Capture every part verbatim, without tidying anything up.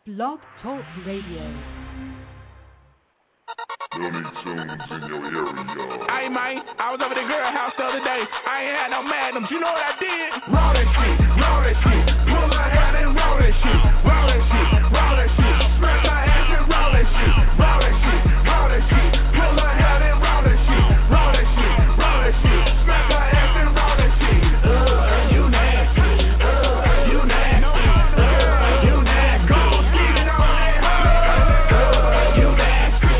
Blog Talk Radio. Looney Tunes in your area. Hey, man, I was over at the girl house the other day. I ain't had no magnums. You know what I did? Roll that shit, roll that shit. Pull her hair and roll that shit. Roll that shit, roll that shit. Smash her ass and roll that shit. Roll that shit, roll that shit. Pull her hair and roll that shit. Roll that shit, roll that shit. Smash her ass and roll that shit. Uh, you nasty. Uh, you nasty. Uh, you nasty. Go get it on that hoe. Uh, you nasty.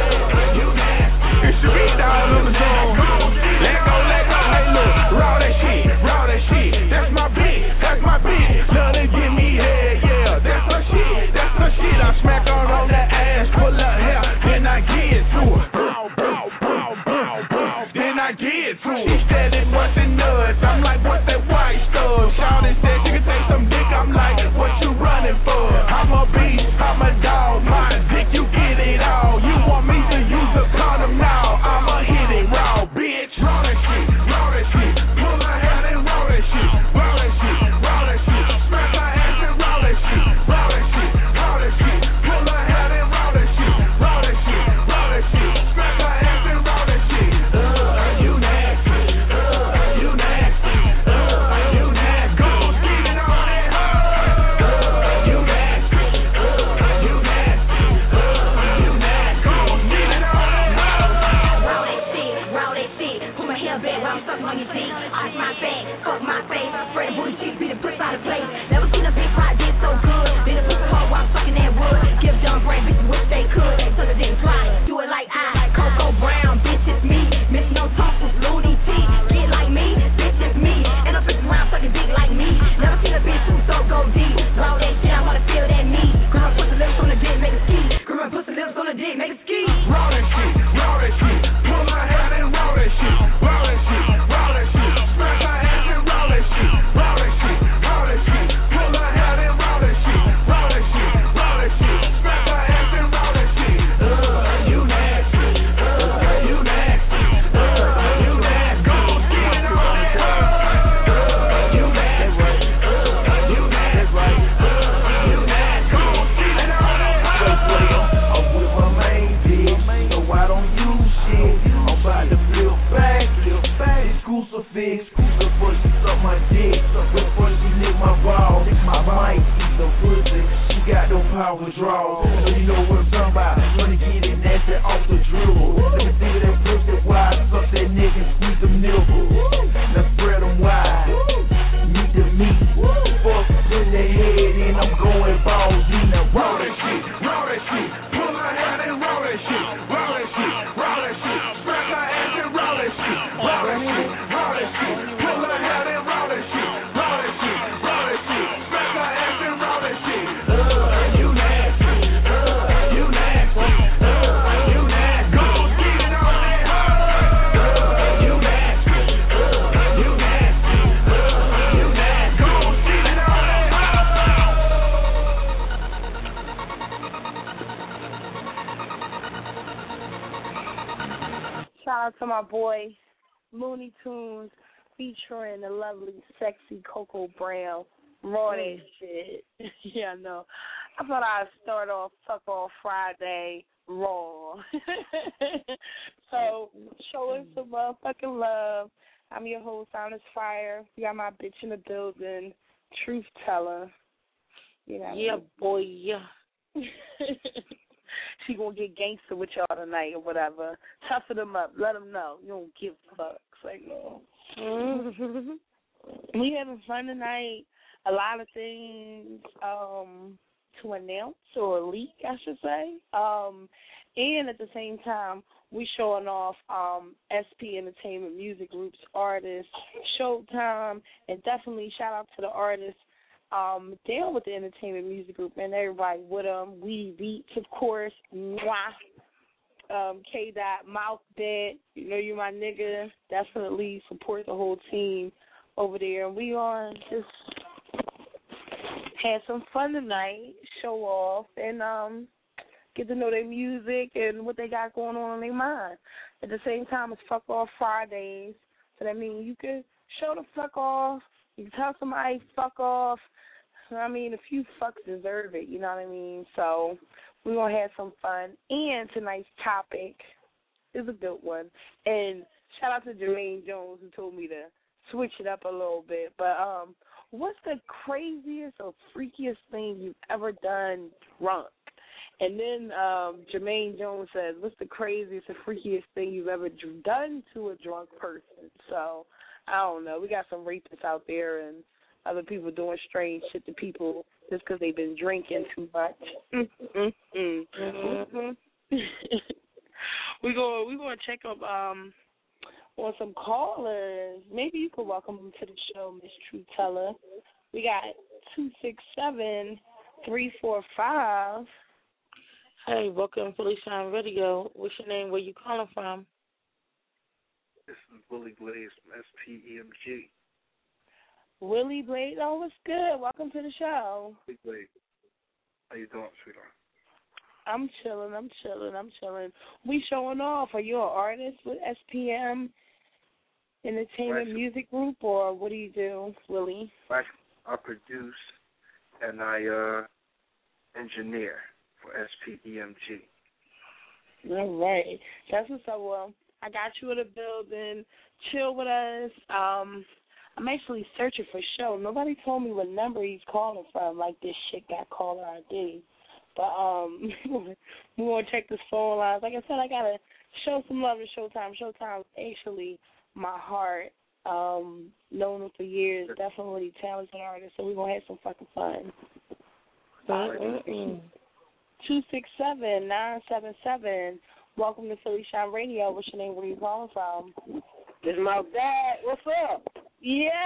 You nasty. It should be down on the zone. Let go, let go. Hey, look. Roll that shit. Roll that shit. That's my bitch. That's my bitch. Love to give me head. Yeah, that's her shit. That's her shit. I smack her on that ass. Pull her hair. Then I get to her. Bow, bow, bow, bow, bow. Then I get to her. She steady busting nuts. I'm like, what's that white stuff? Shawty said you can take some dick. I'm like, what you running for? I'm a beast. I'm a dog. My dick, you get it all. You want me to use a condom now? I'ma hit it raw, bitch. Roll that shit. Roll that shit. Pull her hair and roll that shit. Roll that shit. Roll that shit. Smack her ass and roll that shit. Roll that shit. Roll that shit. Pull her hair and roll that shit. Roll that shit. Roll that shit. Smack her ass and roll that shit. Uh, you nasty. Uh, you nasty. Uh, you nasty. Go get it on that hoe. Uh, you nasty. Uh, you nasty. Uh, you nasty. Go get it on that hoe. Roll that shit, roll that shit. Put my hair back while I'm sucking on your dick. Arch my back, fuck my face. Spread booty cheeks, beat the pussy out of place. Never seen a big pot dick so good. Been a pussy hole while I'm sucking that wood. Give dumb brain bitches wish they could. They took it didn't try. Do it like I, Coco Brown, bitch it's me. Miss no tonsils, Looney T. Get like me, bitch it's me. And I'm bitch around sucking dick like me. Never seen a bitch who so go deep. Roll that shit, I wanna feel that meat. Girl, put the lips on the dick, make it ski. Girl, put the lips on the dick, make it ski. Roll that shit, roll that shit. Pull her hair and roll that shit. Roll that shit, roll that shit. Smash her ass and roll that shit. Roll that shit, roll that shit. Pull her hair and roll that shit. Roll that shit, roll that shit. Smash her ass and roll that shit. Uh, you nasty. Uh, you nasty. Uh, you nasty. Go get it on that hoe. Uh, you nasty. Uh, you nasty. Uh, you nasty. Go get it on that hoe. I'm with my main bitch, so I don't use shit. I'm about to flip back, flip back. This crucifix, before she suck my dick, before she lick my balls. I might eat the pussy, she got no power draw. So you know what I'm talking about, wanna get it nasty off the drill. Let me think of that pussy wide, suck that nigga and squeeze them nipples. Now spread them wide, meet the meat. Fuck, put that head in, I'm going balls in. Now Roll that shit, roll that shit. Pull her hair and roll that shit. Roll that shit, roll that shit. Smack her ass and roll that shit. Roll that shit, roll that shit. Pull her hair and roll that shit. Roll that shit, roll that shit. Smack her ass and roll that shit. Uh, you nasty. Uh, you nasty. Uh, you nasty. Go get it on that hoe. Uh, you nasty. Uh, you nasty. Uh, you nasty. Go get it on that hoe. Shout out to my boy Looney Tunes featuring the lovely, sexy Coco Brown. Raw that shit. Yeah, I know. I thought I'd start off Fuck Off Friday raw. So, showing some motherfucking love. I'm your host, Honest Fire. We got my bitch in the building, Truth Teller. You know, Yeah, boy. she gonna get gangster with y'all tonight or whatever. Toughen them up. Let them know. You don't give fucks. Like, no. Mm-hmm. We having fun tonight. A lot of things um, to announce or leak, I should say. Um, and at the same time, we showing off um, S P Entertainment Music Group's artists, Showtime, and definitely shout out to the artists um, down with the Entertainment Music Group and everybody with them. We Beats, of course, Mwah, um, K. Dot, Mouth Bed, you know you my nigga. Definitely support the whole team over there. And we are just had some fun tonight, show off, and um, get to know their music and what they got going on in their mind. At the same time, it's Fuck Off Fridays, so that means you can show the fuck off, you can tell somebody fuck off, I mean, a few fucks deserve it, you know what I mean? So we're going to have some fun. And tonight's topic is a good one. And shout out to Jermaine Jones who told me to switch it up a little bit. But um, what's the craziest or freakiest thing you've ever done drunk? And then um, Jermaine Jones says, what's the craziest or freakiest thing you've ever dr- done to a drunk person? So, I don't know. We got some rapists out there and other people doing strange shit to people just because they've been drinking too much. Mm-hmm. Mm-hmm. We're going we gonna check up um, on some callers. Maybe you could welcome them to the show, Miss True Teller. We got two six seven, three four five. Hey, welcome to Philly Shine Radio. What's your name? Where you calling from? This is Willie Blaze from S P E M G. Willie Blaze, oh, what's good? Welcome to the show. Willie Blaze. How you doing, sweetheart? I'm chilling, I'm chilling, I'm chilling. We showing off. Are you an artist with S P M Entertainment Right. Music Group, or what do you do, Willie? I, I produce and I uh, engineer for S P E M G. All right. That's what's up. Well, I got you in the building. Chill with us. Um, I'm actually searching for show. Nobody told me what number he's calling from, like this shit got caller I D. But um, we want to check this phone lines. Like I said, I got to show some love to Showtime. Showtime's actually my heart. Um, known him for years. Definitely talented artist. So we're going to have some fucking fun. Mm-mm. two six seven, nine seven seven. Welcome to Philly Shine Radio. What's your name? Where are you calling from? This is my dad. What's up? Yeah.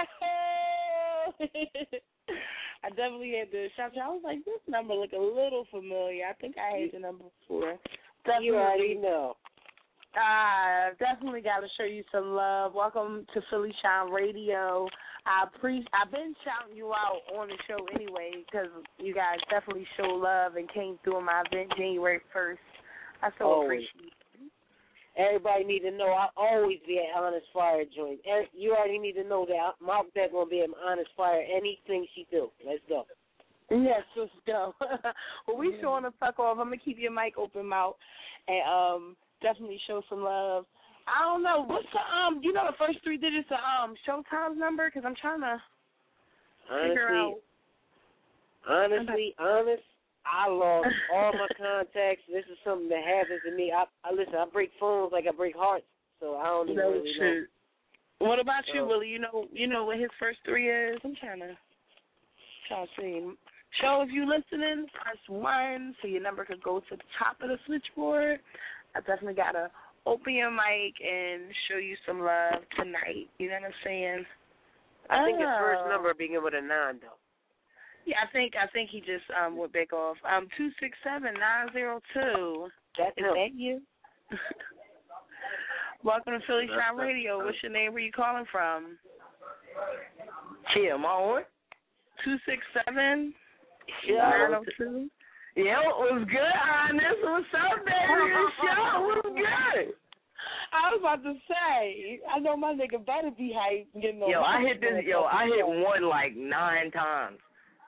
I definitely had to shout you. I was like, this number look a little familiar. I think I had your number before. Definitely. You already know. I definitely got to show you some love. Welcome to Philly Shine Radio. I pre- I've been shouting you out on the show anyway because you guys definitely show love and came through my event January first. I so Always. appreciate it. Everybody need to know I always be at Honest Fire joint. And you already need to know that my dad gonna be at Honest Fire anything she do. Let's go. Yes, let's go. Well, we showing the fuck off. I'm gonna keep your mic open, mouth, and um definitely show some love. I don't know what's the um. You know the first three digits of um Showtime's number because I'm trying to figure out. Honestly, honest. I lost all my contacts. This is something that happens to me. I, I listen. I break phones like I break hearts. So I don't even No really shit. know. What about you, Uh, Willie? You know, you know what his first three is. I'm trying to, trying to see. Show if you listening. Press one so your number could go to the top of the switchboard. I definitely gotta open your mic and show you some love tonight. You know what I'm saying? I think his Oh. first number begin with a nine though. Yeah, I think I think he just um went back off. Um, two six seven nine zero two. That's Is him. that you? Welcome to Philly Shine Radio. What's your name? Where you calling from? Yeah, am I on? Two six seven Yeah. nine zero two. Yo, what's good, Honest? What's up, baby? Show, what's good? I was about to say, I know my nigga better be hyped and getting on. Yo, I my hit this. Yo, I hit one like nine times.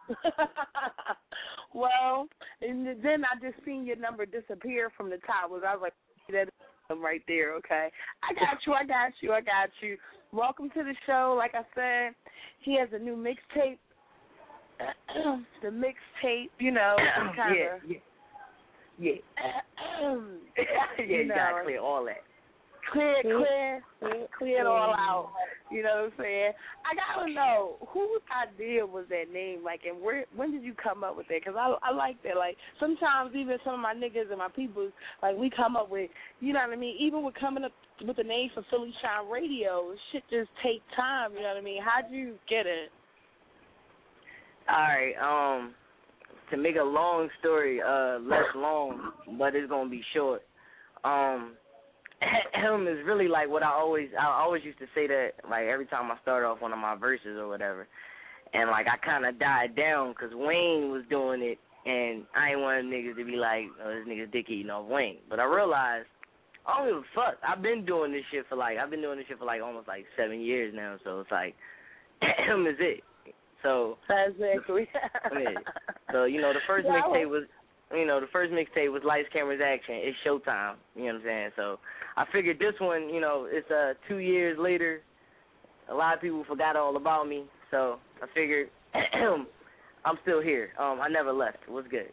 Well, and then I just seen your number disappear from the top. Was I was like, that is right there, okay? I got you, I got you, I got you. Welcome to the show. Like I said, he has a new mixtape. The mixtape, you know, kind yeah, of. yeah, yeah. yeah, you know, gotta clear all that. Clear, clear, clear it all out. You know what I'm saying? I gotta know whose idea was that name, like, and where? When did you come up with that? Because I, I like that. Like, sometimes even some of my niggas and my people, like, we come up with, you know what I mean? Even with coming up with the name for Philly Shine Radio, shit just take time. You know what I mean? How'd you get it? All right. Um, to make a long story uh less long, but it's gonna be short. Um. Him is really like what I always I always used to say that like every time I start off one of my verses or whatever, and like I kind of died down because Wayne was doing it, and I ain't one of them niggas to be like, oh, this nigga's dick eating off Wayne. But I realized I don't give a fuck. I've been doing this shit for like I've been doing this shit for like almost like seven years now, so it's like him is it. So exactly. yeah. So you know, the first Yeah, mixtape was, you know, the first mixtape was Lights, Cameras, Action. It's showtime. You know what I'm saying? So I figured this one, you know, it's uh two years later. A lot of people forgot all about me, so I figured I'm still here. Um, I never left. What's good?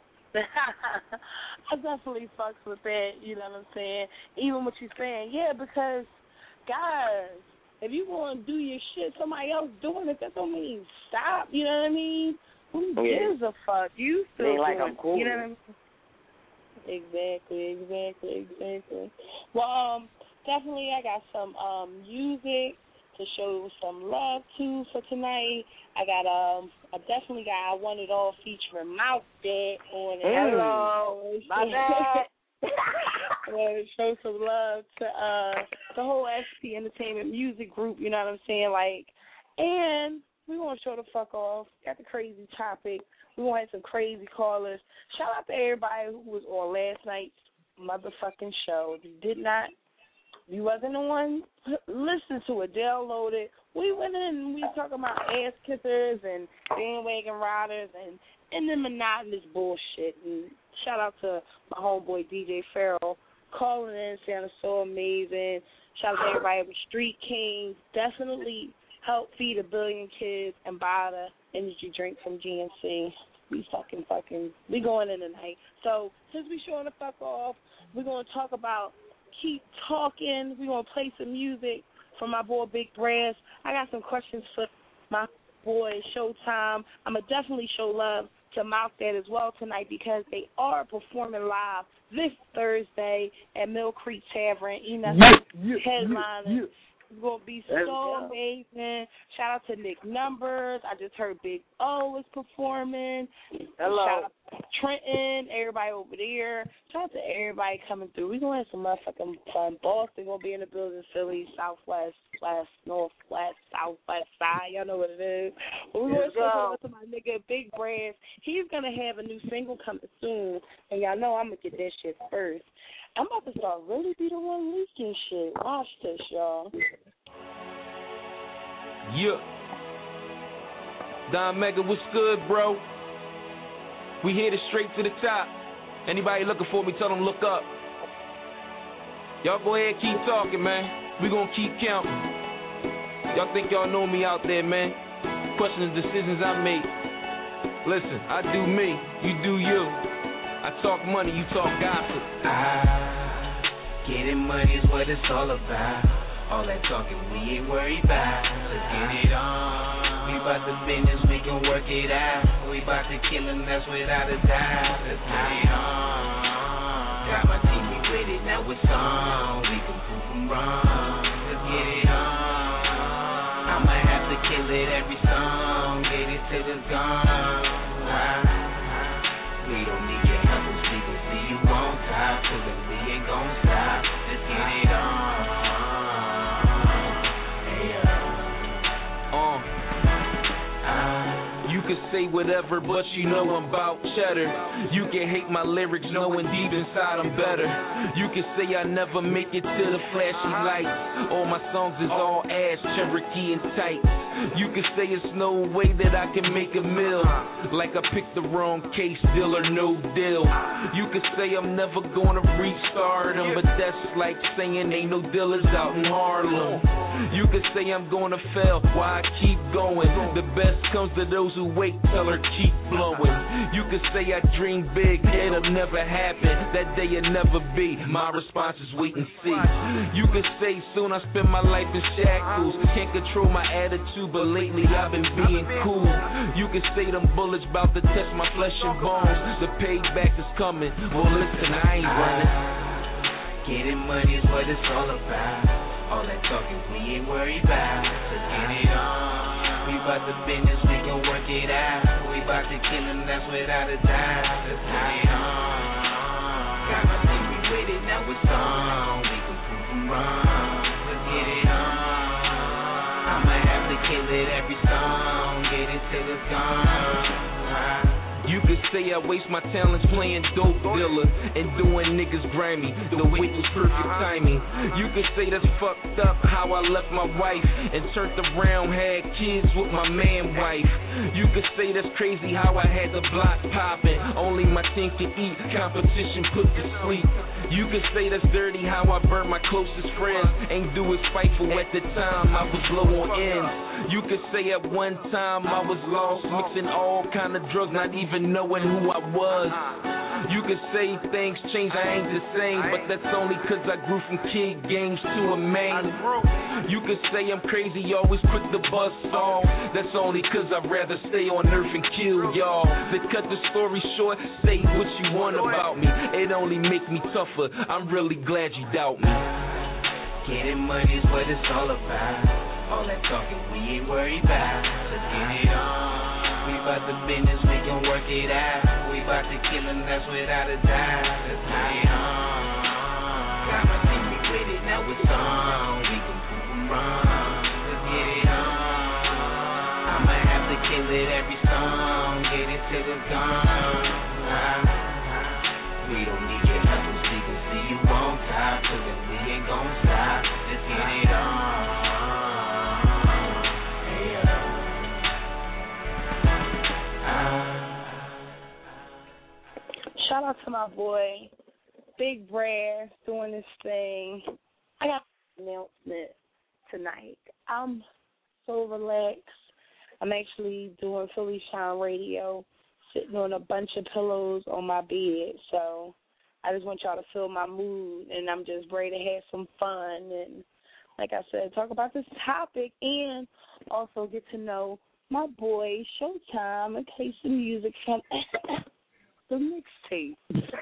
I definitely fucks with that, you know what I'm saying? Even what you're saying, yeah, because, guys, if you want to do your shit, somebody else doing it, that don't mean stop, you know what I mean? Who Yeah. gives a fuck? You still Ain't like doing I'm cool. it, you know what I mean? Exactly, exactly, exactly. Well, um, definitely I got some um music to show some love to for tonight. I got um, I definitely got I Want It All featuring Mouth Dead on it. Mm. Hello, my bad. I want to show some love to uh the whole S P Entertainment music group. You know what I'm saying? Like, and we want to show the fuck off. Got the crazy topic. We want to have some crazy callers. Shout out to everybody who was on last night's motherfucking show. If you did not, you wasn't the one, listen to it, download it. We went in and we talking about ass kissers and bandwagon riders and, and the monotonous bullshit. And shout out to my homeboy D J Farrell calling in, sounding so amazing. Shout out to everybody with Street Kings. Definitely help feed a billion kids and buy the energy drink from G N C. We fucking fucking, we going in tonight. So since we showing the fuck off, we're going to talk about Keep Talking. We're going to play some music from my boy Big Brass. I got some questions for my boy Showtime. I'm going to definitely show love to Mouth Dead as well tonight because they are performing live this Thursday at Mill Creek Tavern. You know, yeah, yeah, headlining. Yeah, yeah. It's going to be so amazing. Shout out to Nick Numbers. I just heard Big O is performing. Hello. Shout out to Trenton, everybody over there. Shout out to everybody coming through. We're going to have some motherfucking fun. Boston going to be in the building, Philly, Southwest, West, Northwest, Southwest side. Y'all know what it is. But we're going to show out to my nigga Big Brass. He's going to have a new single coming soon, and y'all know I'm going to get that shit first. I'm about to start really be the one leaking shit. Watch this, y'all. Yeah. Don Mega, what's good, bro? We headed straight to the top. Anybody looking for me, tell them look up. Y'all go ahead, keep talking, man. We gonna keep counting. Y'all think y'all know me out there, man. Question the decisions I make. Listen, I do me, you do you. I talk money, you talk gossip. Ah, getting money is what it's all about. All that talking we ain't worried about. Let's get it on. We bout the business, we can work it out. We bout to kill him, that's without a doubt. Let's get it on. Got my team, we with it, now it's on. We can prove them wrong. Let's get it on. I'ma have to kill it every song. Get it till it's gone. We don't need your help, we gon' see you on top. Till then we ain't gon' stop. Let's get it on. Hey, uh. Uh. You can say whatever, but you know I'm about cheddar. You can hate my lyrics, knowing deep inside I'm better. You can say I never make it to the flashy lights. All my songs is all ass, Cherokee and tight. You can say it's no way that I can make a meal, like I picked the wrong case, deal or no deal. You can say I'm never gonna reach stardom, but that's like saying ain't no dealers out in Harlem. You can say I'm gonna fail, why I keep going. The best comes to those who wait, tell her keep blowing. You can say I dream big, it'll never happen. That day will never be, my response is wait and see. You can say soon I spend my life in shackles. Can't control my attitude, but lately I've been being cool. You can say them bullets bout to touch my flesh and bones. The payback is coming, well listen, I ain't running. Getting money is what it's all about. All that talking we ain't worried about. Let's get it on. We bout the business, we can work it out. We bout to kill him, that's without a doubt. Let's get it on. Got my team, we with it, now it's on. We can prove them wrong. Let's get it on. I'ma have to kill it every song. Get it till it's gone. You can say I waste my talents playing dope dealer and doing niggas grimy. The wit was perfect timing. You could say that's fucked up how I left my wife and turned around, had kids with my man wife. You could say that's crazy how I had the block popping. Only my team can eat, competition put to sleep. You could say that's dirty how I burnt my closest friends. Ain't do it spiteful at the time, I was low on ends. You could say at one time I was lost, mixing all kind of drugs, not even knowing who I was. You could say things change, I ain't the same, but that's only cause I grew from kid games to a man. You could say I'm crazy, always quick to bust off. That's only cause I'd rather stay on earth and kill y'all. To cut the story short, say what you want about me. It only make me tougher, I'm really glad you doubt me. Getting money's what it's all about. All that talking we ain't worried about. Let's get it on. We bout the business, we can work it out. We bout to kill him, that's without a doubt. Let's get it on. Got my team with it, now it's on. We can prove them wrong. Let's get it on. I'ma have to kill it every song. Get it till it's gone. Uh, we don't need your help, we can see you on top. Cause if we ain't gon' stop, let's get it on. Shout out to my boy, Big Brad, doing this thing. I got an announcement tonight. I'm so relaxed. I'm actually doing Philly Shine Radio, sitting on a bunch of pillows on my bed. So I just want y'all to feel my mood, and I'm just ready to have some fun. And like I said, talk about this topic and also get to know my boy, Showtime, and play some music from the mixtape.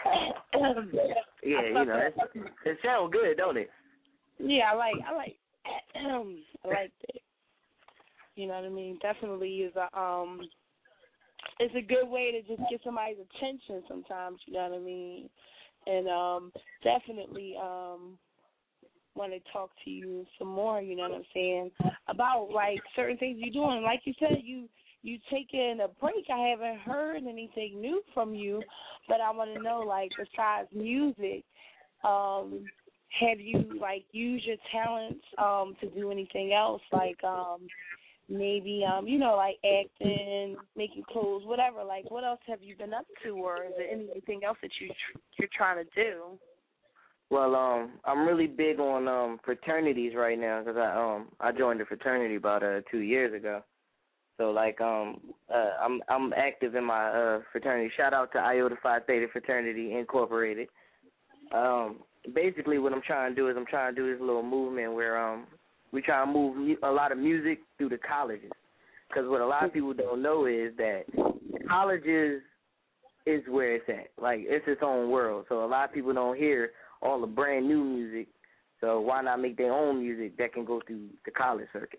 Yeah, you know, it, it sounds good, don't it? Yeah, I like, I like, I like that. You know what I mean? Definitely is a um, it's a good way to just get somebody's attention sometimes. You know what I mean? And um, definitely um, want to talk to you some more. You know what I'm saying? About like certain things you're doing. Like you said, you. You taking a break. I haven't heard anything new from you, but I want to know, like, besides music, um, have you, like, used your talents um, to do anything else, like um, maybe, um, you know, like acting, making clothes, whatever. Like, what else have you been up to, or is there anything else that you, you're trying to do? Well, um, I'm really big on um, fraternities right now because I um I joined a fraternity about uh, two years ago. So, like, um, uh, I'm I'm active in my uh, fraternity. Shout out to Iota Phi Theta Fraternity Incorporated. Um, basically, what I'm trying to do is I'm trying to do this little movement where um we try to move mu- a lot of music through the colleges. Because what a lot of people don't know is that colleges is where it's at. Like, it's its own world. So a lot of people don't hear all the brand new music. So why not make their own music that can go through the college circuit?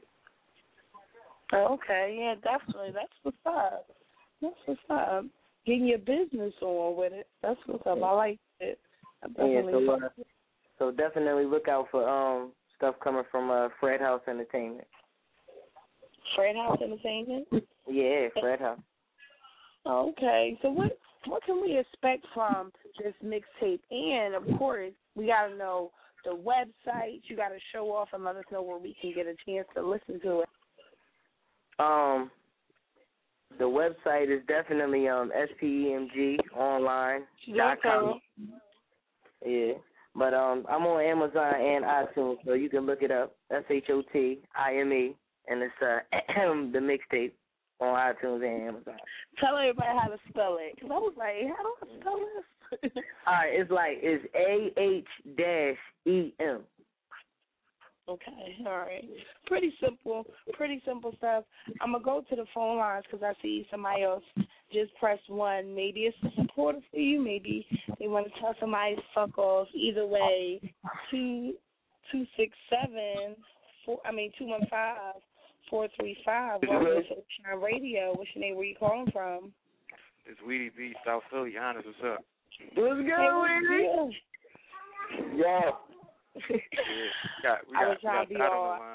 Okay, yeah, definitely. That's what's up. That's what's up. Getting your business on with it. That's what's up. I like it. I definitely yeah, so, uh, so definitely look out for um stuff coming from uh, Fred House Entertainment. Fred House Entertainment? Yeah, Fred House. Okay, so what what can we expect from this mixtape? And, of course, we got to know the website. You got to show off and let us know where we can get a chance to listen to it. Um, the website is definitely um S P E M G online dot com. Yeah, but um I'm on Amazon and iTunes, so you can look it up. S H O T I M E, and it's uh the mixtape on iTunes and Amazon. Tell everybody how to spell it, because I was like, how do I spell this? All right, it's like it's A H dash E M. Okay, all right. Pretty simple, pretty simple stuff. I'm going to go to the phone lines because I see somebody else just press one. Maybe it's a supporter for you. Maybe they want to tell somebody to fuck off. Either way, two two six seven four. I mean two one five four three five. Welcome to Shine Radio. What's your name? Where you calling from? It's Weedy B, South Philly. Honest, what's up? What's good, hey, Weedy? Yeah. yeah, we got, we got, I was trying to be all. I was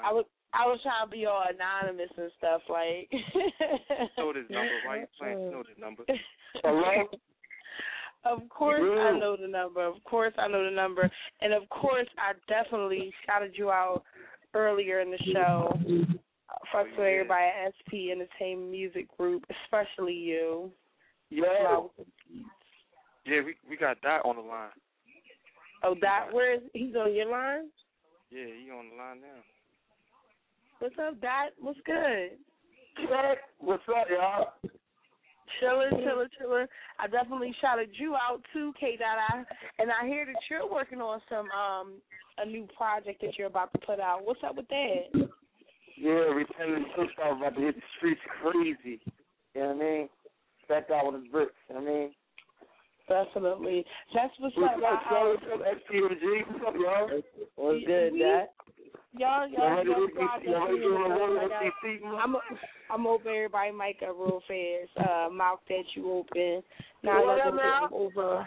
I was trying to be all anonymous and stuff, like. Know this number, why you playing? You know this number. Hello? Of course I know the number. Of course I know the number. And of course I definitely shouted you out earlier in the show. Fuck to everybody at S P Entertainment Music Group, especially you. Yeah. Yeah, we we got Dot on the line. Oh, Dot, where is he's on your line? Yeah, he on the line now. What's up, Dot? What's good? What's up, y'all? Chillin', chillin', chillin'. I definitely shouted you out too, K. Dot. And I hear that you're working on some um a new project that you're about to put out. What's up with that? Yeah, Returning to Superstar about to hit the streets crazy. You know what I mean? Back out with his bricks, you know what I mean? Definitely. That's what's What's up. up, y'all? What's up, S P M G? What's up, y'all? What's good, Dad? Y'all, y'all, y'all, y'all I'm, I'm open everybody mic up real fast. Uh, mouth that you open. Now let them over.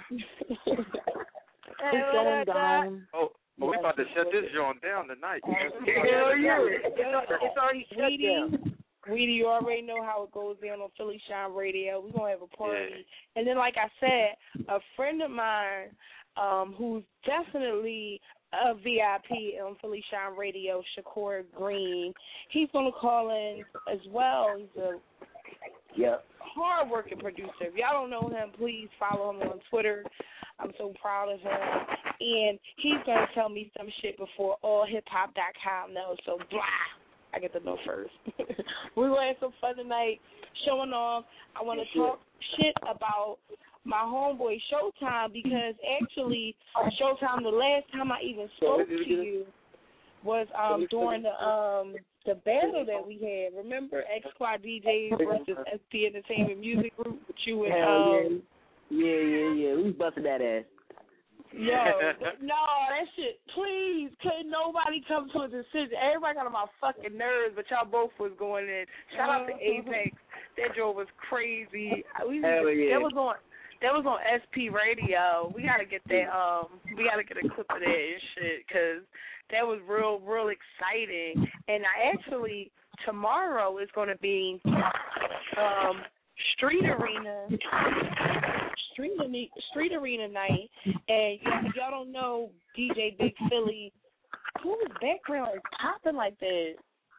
Hey, going down. Oh, oh, we about to shut this joint down tonight. Hell yeah. It's already shut down. Weedy, you already know how it goes down on Philly Shine Radio. We're going to have a party. Yeah. And then, like I said, a friend of mine um, who's definitely a V I P on Philly Shine Radio, Shakur Green, he's going to call in as well. He's a yep. hard-working producer. If y'all don't know him, please follow him on Twitter. I'm so proud of him. And he's going to tell me some shit before all hip hop dot com knows. So, blah. I get to know first. We're going to have some fun tonight, showing off. I want to talk shit about my homeboy Showtime because actually Showtime, the last time I even spoke to you was um during the um the battle that we had. Remember X Squad D Js versus S P Entertainment Music Group with you and um yeah yeah yeah we busted that ass. Yo, no, that shit, please, can't nobody come to a decision. Everybody got on my fucking nerves, but y'all both was going in. Shout out to Apex. That joke was crazy. We Hell just, yeah. That was on that was on S P Radio. We gotta get that um we gotta get a clip of that and shit, cause that was real, real exciting. And I actually tomorrow is gonna be um Street Arena Street, street Arena night, and y'all, y'all don't know D J Big Philly. Whose background is popping like that?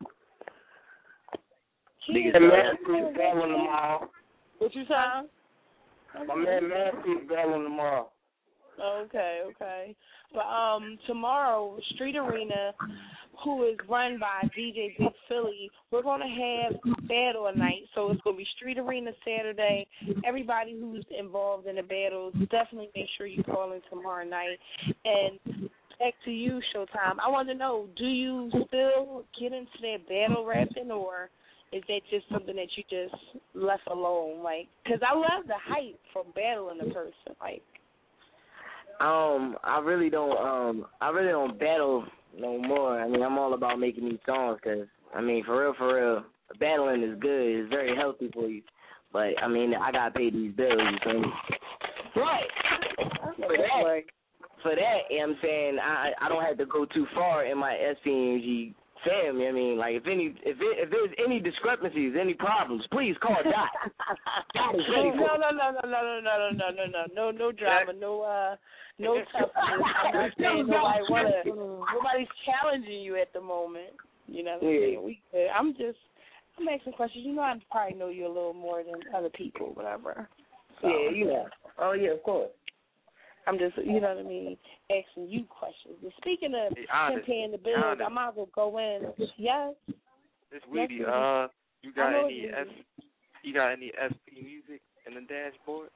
Nigga, Matthew's battling tomorrow. What you say? My man Matthew's battling tomorrow. Okay, okay. But um, tomorrow, Street Arena, who is run by D J Big Philly, we're going to have battle night. So it's going to be Street Arena Saturday. Everybody who's involved in the battles, definitely make sure you call in tomorrow night. And back to you, Showtime. I want to know, do you still get into that battle rapping, or is that just something that you just left alone? Like, because I love the hype from battling a person. Like, Um, I really don't. Um, I really don't battle no more. I mean, I'm all about making these songs because, I mean, for real, for real, battling is good. It's very healthy for you. But I mean, I gotta pay these bills. You feel me? Right. For that, for that, you know what I'm saying, I I don't have to go too far in my S P M G fam. You know what I mean, like if any if it, if there's any discrepancies, any problems, please call Dot. Dot is ready for no, no, no, no, no, no, no, no, no, no, no, no drama, no uh. No toughness. I'm not saying nobody wanna, nobody's challenging you at the moment. You know what I'm Yeah. saying? We could. I'm just, I'm asking questions. You know, I probably know you a little more than other people, whatever. So, Yeah, you know. Oh yeah, of course. I'm just, you know what I mean, asking you questions. And speaking of Be honest. paying the bills, Honest. I might as well go in. Yes. This Weedy, Yes, uh, you I got know any you. S? You got any S P music in the dashboard?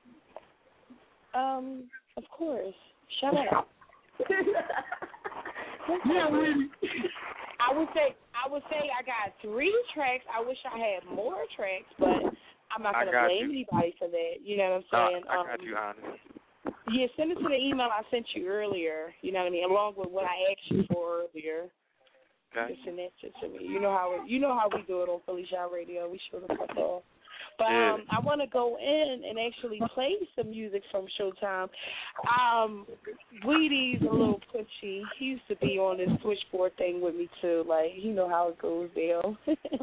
Um, of course. Shut up. Yeah, really. I would say I would say I got three tracks. I wish I had more tracks, but I'm not I gonna got blame you. anybody for that. You know what Uh, I'm saying? I got um, you, honest. Yeah, send it to the email I sent you earlier. You know what I mean, along with what I asked you for earlier. Okay. Just send that shit to me. You know how you know how we do it on Philly Shine Radio. We show the fuck off. But um, I want to go in and actually play some music from Showtime. Um, Weedy's a little pushy. He used to be on this switchboard thing with me too. Like, you know how it goes down.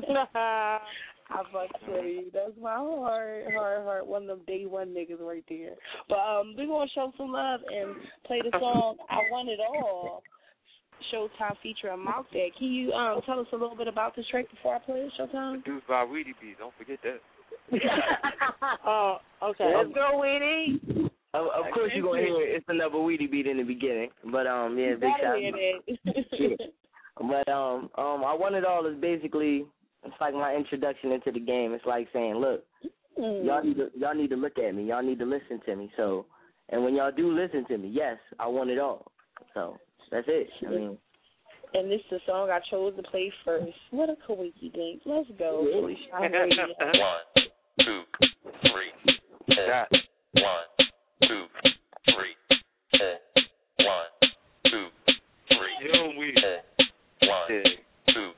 I fuck with you. That's my heart, heart, heart. One of them day one niggas right there. But um, we're going to show some love and play the song I Want It All, Showtime featuring Mouth Deck. Can you um, tell us a little bit about this track before I play it, Showtime? Produced by Weedy B. Don't forget that. Oh, okay. Let's go, Weedy. Of, of course you're going to hear it's another Weedy beat in the beginning. But, um, yeah, big shout out. Yeah. But, um, um, I Want It All is basically... It's like my introduction into the game. It's like saying, look, mm. y'all need to y'all need to look at me. Y'all need to listen to me. So, and when y'all do listen to me, yes, I want it all. So that's it. I mean, and this is the song I chose to play first. What a coinky-dink. Let's go. Yeah. One, two, three. Ten. One, two, three. Ten. One, two, three. Yo, we. One, two.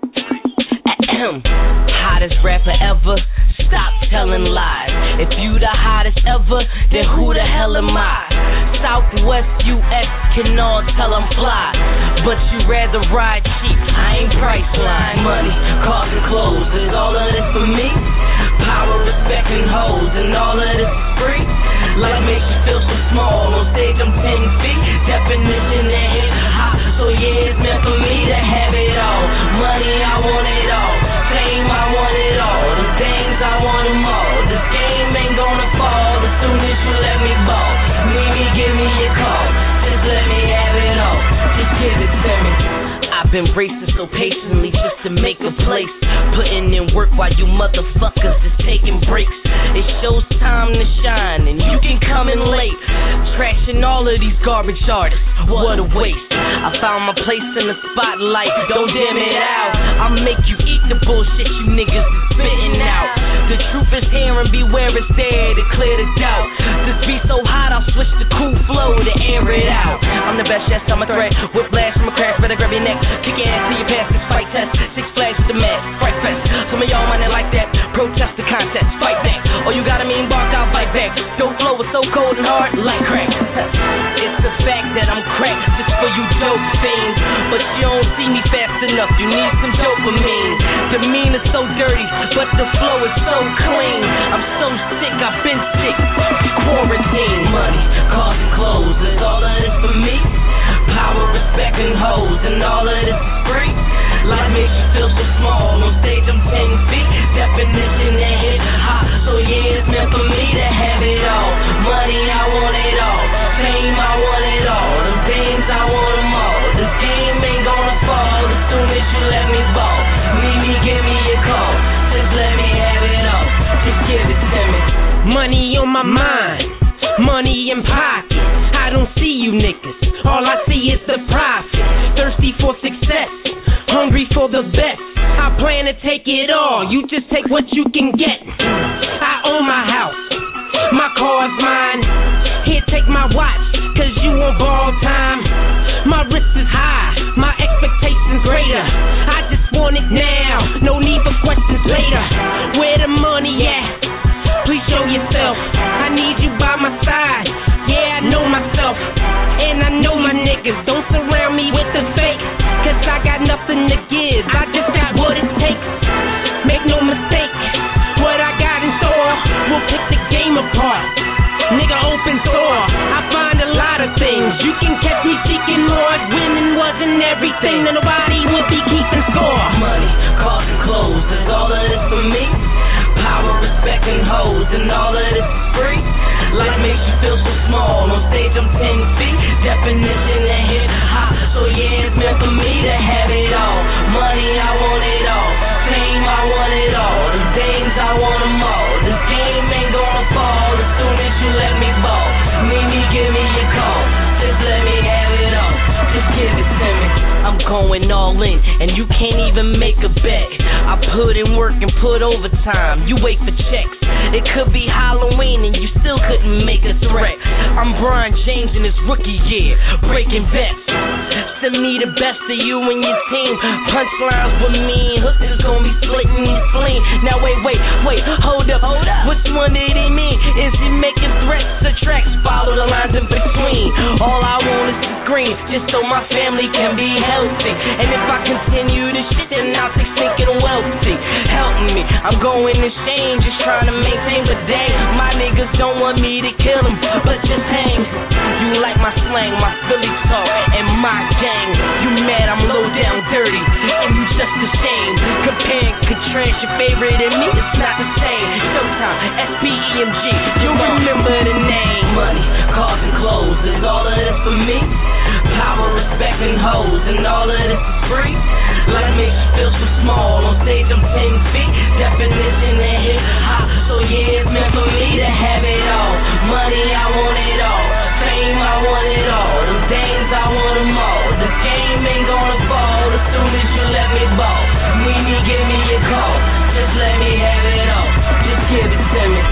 Hottest rapper ever, stop telling lies. If you the hottest ever, then who the hell am I? Southwest U S can all tell I'm fly, but you rather ride cheap, I ain't Priceline. Money, cars and clothes, is all of this for me? Power, respect and hoes, and all of this is free? Life makes you feel so small, on stage I'm ten feet. Definition that hit hot, so yeah, it's meant for me to have it all. Money, I want it all. Fame, I want it all. The things, I want them all. This game ain't gonna fall as soon as you let me ball. Meet me, give me a call. Just let me have it all. Just give it to me. I've been racing so patiently just to make a place. Putting in work while you motherfuckers is taking breaks. It shows time to shine and you can come in late. Trashing all of these garbage artists, what a waste. I found my place in the spotlight, don't dim it out. I'll make you eat the bullshit you niggas is spitting out. The truth is here and beware it's there to clear the doubt. This beat so hot I'll switch the cool flow to air it out. I'm the best, yes I'm a threat. Whiplash from a crash, better grab your neck. Kick your ass till you pass this fight test. Six Flags with the mask, Fright Fest. Some of y'all want it like that. Protest the contest, fight back. Oh, you got a mean bark, I'll fight back. Dope flow is so cold and hard, like crack. It's the fact that I'm cracked just for you dope fiends. But you don't see me fast enough, you need some dopamine. Demeanor so dirty, but the flow is so clean. I'm so sick, I've been sick. Quarantine, money, cars and clothes, is all of this for me? Power, respect and hoes, and all of this is free? Life makes you feel so small, on stage I'm ten feet. Definition that hit hot, so yeah, it's meant for me to have it all. Money, I want it all. Fame, I want it all. The things, I want them all. This game ain't gonna fall as soon as you let me ball. Meet me, give me a call. Just let me have it all. Just give it to me. Money on my mind, money in pocket. I don't see you niggas, all I see is the profit. Thirsty for success, hungry for the best. I plan to take it all, you just take what you can get. I own my house, my car's mine. Here, take my watch, cause you on ball time. My risk is high, my expectations greater. I just want it now, no need for questions later. Where the money at? Please show yourself, I need you by my side. Yeah, I know myself, and I know my niggas. Don't surround me with the fake, cause I got nothing to give. I just got what it takes. Make no mistake, what I got in store will pick the game apart. Nigga, open door. I find a lot of things. You can catch me seeking more. Winning wasn't everything, then nobody would be keeping score. Money, cars and clothes, is all of this for me? Power, respect and hoes, and all of this is free? Life makes you feel so small, on stage I'm ten feet. Definition that hit hot, so yeah, it's meant for me to have it all. Money, I want it all. Fame, I want it all. The things, I want them all. This game ain't gonna fall as soon as you let me ball. Meet me, give me a call. Just let me have it all. Just give it to me. I'm going all in, and you can't even make a bet. I put in work and put overtime. You wait for checks. It could be Halloween and you still couldn't make a threat. I'm Bron James in his rookie year, breaking bets. to me the best of you and your team. Punchlines with me, hookers gonna be splitting these spleen. Now wait, wait, wait, hold up, hold up. Which one did he mean? Is he making threats or tracks? Follow the lines in between. All I want is the green, just so my family can be healthy. And if I continue this shit, then I'll take thinking wealthy. Help me, I'm going insane, just trying to maintain. But dang, my niggas don't want me to kill them, but just hang. You like my slang, my Philly talk, and my gang. You mad I'm low down dirty, and you just the same. Compare and contrast your favorite and me, it's not the same. Showtime, S P E M G, you remember the name. Money, cars and clothes, is all of this for me? Power, respect, and hoes, and all of this is free? Life makes you feel so small, on stage I'm ten feet. Definition and hip hop, so yeah, it's meant for me to have it all. Money, I want it all. Fame, I want it all. Them dames, I want them all. The game ain't gonna fall as soon as you let me ball. Need me, give me a call. Just let me have it all. Just give it to me.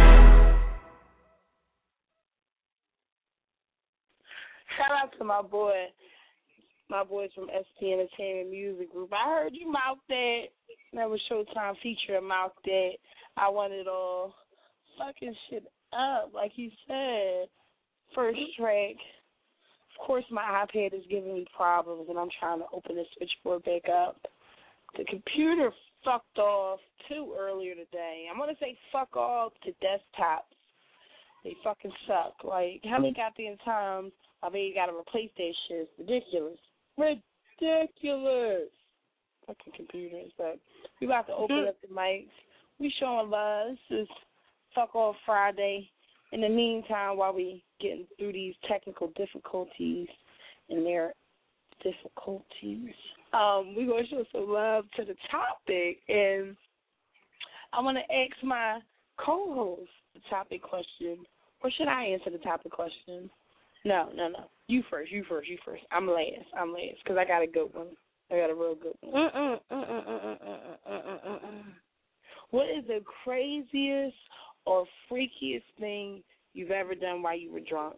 Shout out to my boy, my boys from S P Entertainment Music Group. I heard you mouth that. That was Showtime featuring Mouth That. I want it all. Fucking shit up, like he said. First track. Of course, my iPad is giving me problems, and I'm trying to open the switchboard back up. The computer fucked off too earlier today. I'm gonna say fuck off to desktops. They fucking suck. Like, how many goddamn times I mean, you gotta replace that shit? It's ridiculous. Ridiculous. Fucking computers. But we about to open up the mics. We showing love. This is Fuck Off Friday. In the meantime, while we getting through these technical difficulties and their difficulties, um, we're going to show some love to the topic. And I want to ask my co-host the topic question. Or should I answer the topic question? No, no, no. You first, you first, you first. I'm last. I'm last because I got a good one. I got a real good one. Mm-mm, mm-mm, mm-mm, mm-mm, mm-mm. What is the craziest or freakiest thing you've ever done while you were drunk?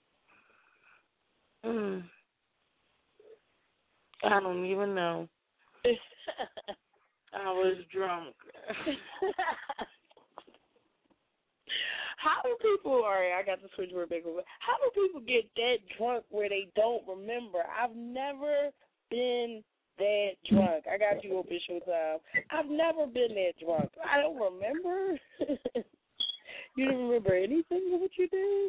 Mm. I don't even know. I was drunk. How do people, all right, I got the switchboard back over. How do people get that drunk where they don't remember? I've never been that drunk. I got you open Showtime. I've never been that drunk. I don't remember. You don't remember anything of what you did?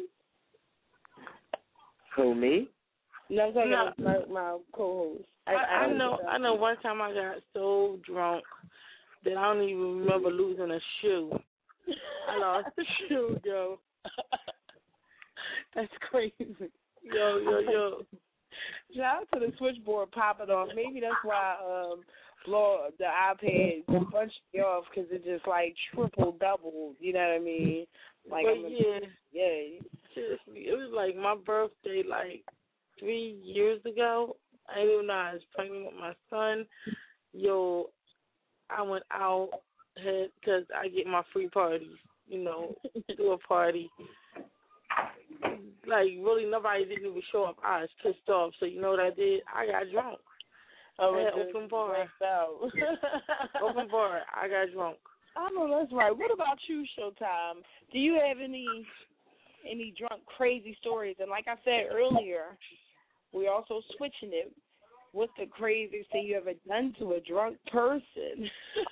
Who, me? No, I'm talking No. about my, my co-host. I, I, I know. I know. One time I got so drunk that I don't even remember losing a shoe. I lost the shoe, yo. That's crazy. Yo, yo, yo. Shout out to the switchboard popping off. Maybe that's why um, blow the iPad punched me off because it just like triple doubled. You know what I mean? Like, but I'm a, yeah, yeah. Seriously, it was like my birthday, like three years ago. I didn't even know I was pregnant with my son. Yo, I went out because I get my free parties. You know, do a party. Like, really, nobody didn't even show up. I was pissed off. So, you know what I did? I got drunk. Oh, I had open bar. Open bar. I got drunk. I know that's right. What about you, Showtime? Do you have any any drunk crazy stories? And like I said earlier, we're also switching it. What's the craziest thing you ever done to a drunk person?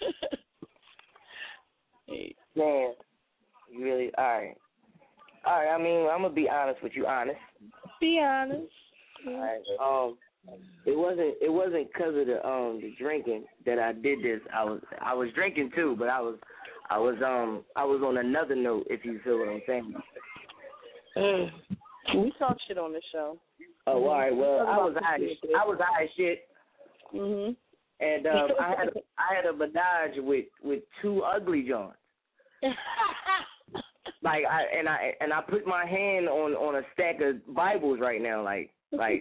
Man, you really, all right. All right, I mean, I'm going to be honest with you, honest. Be honest. All right, um, it wasn't it wasn't because of the um the drinking that I did this. I was I was drinking too, but I was I was um I was on another note, if you feel what I'm saying. Mm. We talk shit on the show. Oh, all right. Well, I was high. I was high as shit. Mhm. And um, I had a, I had a menage with, with two ugly joints. Like I and I and I put my hand on, on a stack of Bibles right now, like like.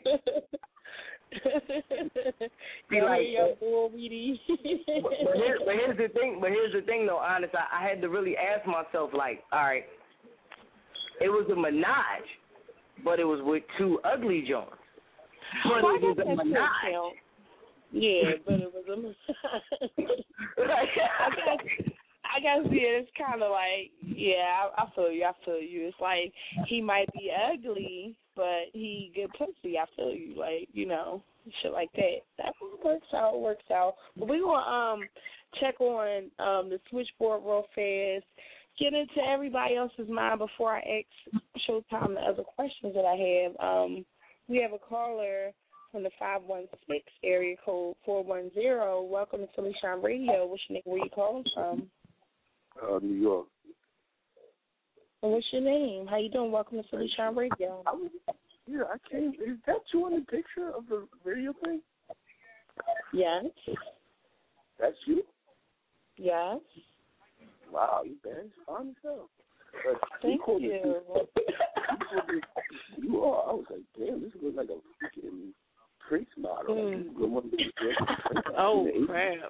See, like, but, but, here, but here's the thing. But here's the thing, though. Honest, I, I had to really ask myself, like, all right, it was a menage, but it was with two ugly joints. Well, but I it was guess a that should menage. count. Yeah, but it was a menage. I guess, I guess, yeah, it's kind of like, yeah, I, I feel you, I feel you. It's like he might be ugly, but he good pussy. I feel you, like, you know, shit like that. That works out, works out. But we gonna um check on um the switchboard real fast. Get into everybody else's mind before I ask Showtime the other questions that I have. Um, we have a caller from the five one six area code four one zero. Welcome to Philly Shine Radio. What's your name? Where you calling from? Uh, New York. And what's your name? How you doing? Welcome to Philly Shine Radio. I was, yeah, I came. Is that you in the picture of the radio thing? Yes. That's you? Yes. Wow, you bad. Fine as hell. But Thank you. you. You are. I was like, damn, this looks like a freaking Prince model. Mm. Like, oh, crap.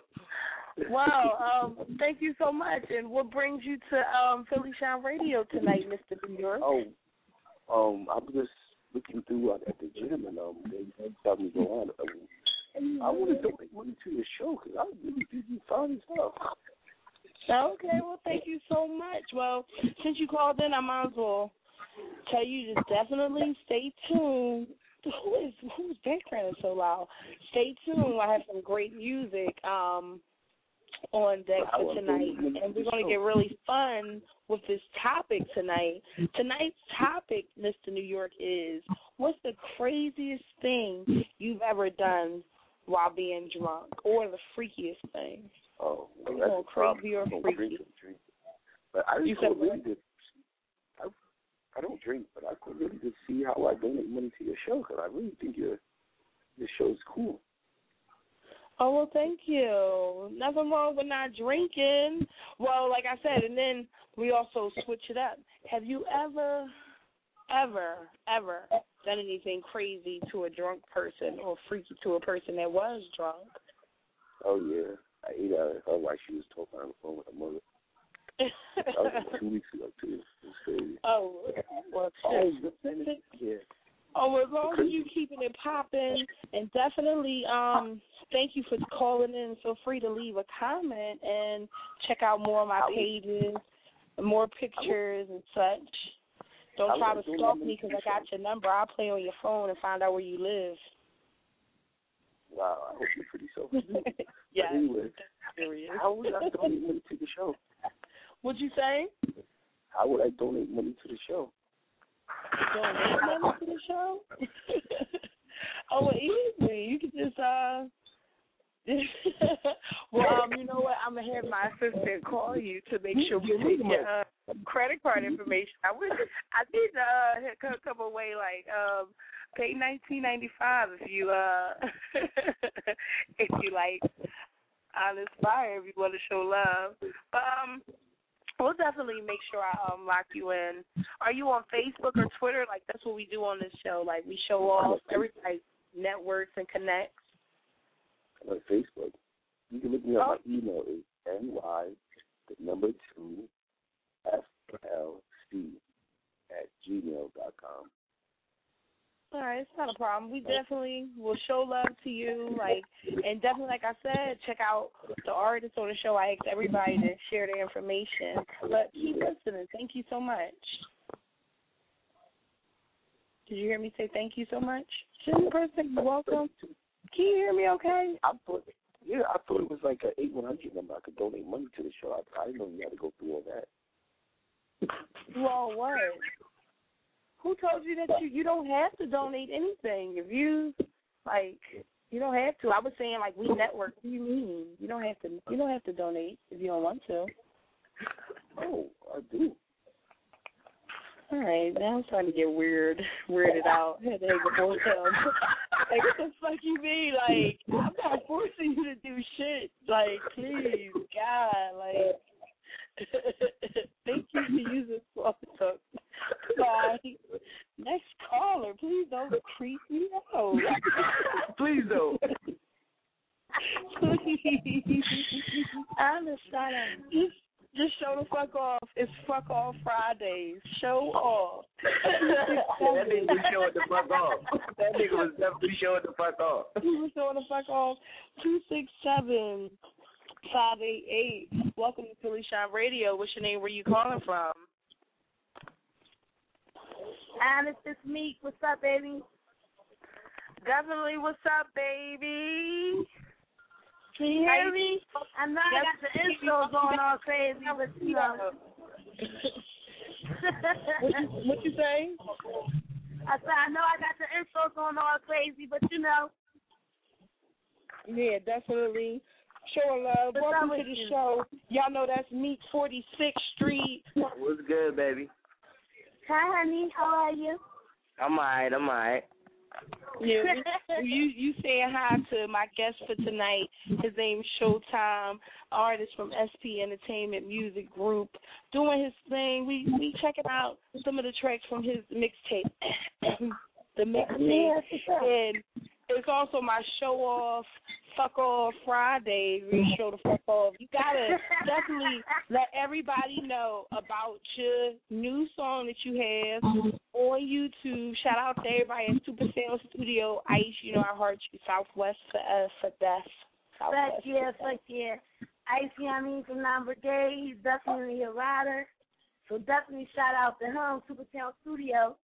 Wow, um, thank you so much. And what brings you to um, Philly Shine Radio tonight, Mister New York? Oh, um, I'm just looking through uh, at the gym, and um, they tell me to go on. Um, I want to donate money to your show because I really think you found stuff. Okay, well, thank you so much. Well, since you called in, I might as well tell you to definitely stay tuned. Who is whose background is so loud? Stay tuned. I have some great music um, on deck for tonight, and we're going to get really fun with this topic tonight. Tonight's topic, Mister New York, is what's the craziest thing you've ever done while being drunk, or the freakiest thing? Oh, well, you that's know, crazy or freaky. Drink, drink. But I you just said really did. I, I don't drink, but I could really just see how I donate money to your show because I really think your your show's cool. Oh, well, thank you. Nothing wrong with not drinking. Well, like I said, and then we also switch it up. Have you ever, ever, ever done anything crazy to a drunk person or freaky to a person that was drunk? Oh, yeah. I ate out of her while she was talking on the phone with her mother. That was like two weeks ago, too. It was crazy. Oh, well, oh, yeah. Oh, well, as long as you keeping it popping, and definitely um, thank you for calling in. Feel free to leave a comment and check out more of my pages, more pictures and such. Don't try to stalk me because I got your number. I'll play on your phone and find out where you live. Wow, I hope you're pretty self-made. Yeah. Anyway, how would I donate money to the show? What'd you say? How would I donate money to the show? Donate money to the show? Oh, well, easy. You can just, uh, well, um, you know what? I'm going to have my assistant call you to make sure we take your uh, credit card information. I wish I did uh, come away like, um, pay nineteen ninety five if you uh if you like Honest Fire, if you want to show love. But um we'll definitely make sure I um lock you in. Are you on Facebook or Twitter? Like that's what we do on this show. Like we show off, everybody networks and connects. On Facebook. You can look me up. My email is N Y the number two F L C at gmail dot com. All right, it's not a problem. We definitely will show love to you, like, and definitely, like I said, check out the artists on the show. I ask everybody to share their information. But keep listening. Thank you so much. Did you hear me say thank you so much? Shouldn't the person be welcome? Can you hear me okay? I thought, yeah, I thought it was like an eight one hundred number. I could donate money to the show. I, I didn't know you had to go through all that. Well, what? Who told you that you, you don't have to donate anything? If you, like, you don't have to. I was saying, like, we network. What do you mean? You don't have to You don't have to donate if you don't want to. Oh, I do. All right, now I'm starting to get weird, weirded out. I had to hang the phone down. Like, what the fuck you mean? Like, I'm not forcing you to do shit. Like, please, God, like, thank you for using phone talk. Bye. Next caller, please don't creep me out. Please don't. Please. I understand. Just, just show the fuck off. It's fuck off Fridays. Show off. Yeah, That nigga was showing the fuck off. That nigga was definitely showing the fuck off. He was showing the fuck off. Two six seven five eight eight. Welcome to Philly Shine Radio. What's your name? Where you calling from? Honest, it's Meek. What's up, baby? Definitely. What's up, baby? Can you hear me? I know I got the intro going all crazy, but you know. what, you, what you say? I said I know I got the intro going all crazy, but you know. Yeah, definitely. Show love. What's Welcome to the you? show. Y'all know that's Meek forty-sixth Street. What's good, baby? Hi, honey. How are you? I'm alright. I'm alright. Yeah, we, you you saying hi to my guest for tonight. His name's Showtime, artist from S P Entertainment Music Group, doing his thing. We we checking out some of the tracks from his mixtape, the mixtape, and it's also my show off, fuck off Friday. We show the fuck off. You gotta definitely let everybody know about your new song that you have on YouTube. Shout out to everybody at Super Sound Studio. Ice, you know I heard you. Southwest for uh, for death. Fuck yeah, fuck yeah. Ice, you know what I mean, from Nine Brigade. He's definitely a rider. So definitely shout out to him, Super Sound Studio.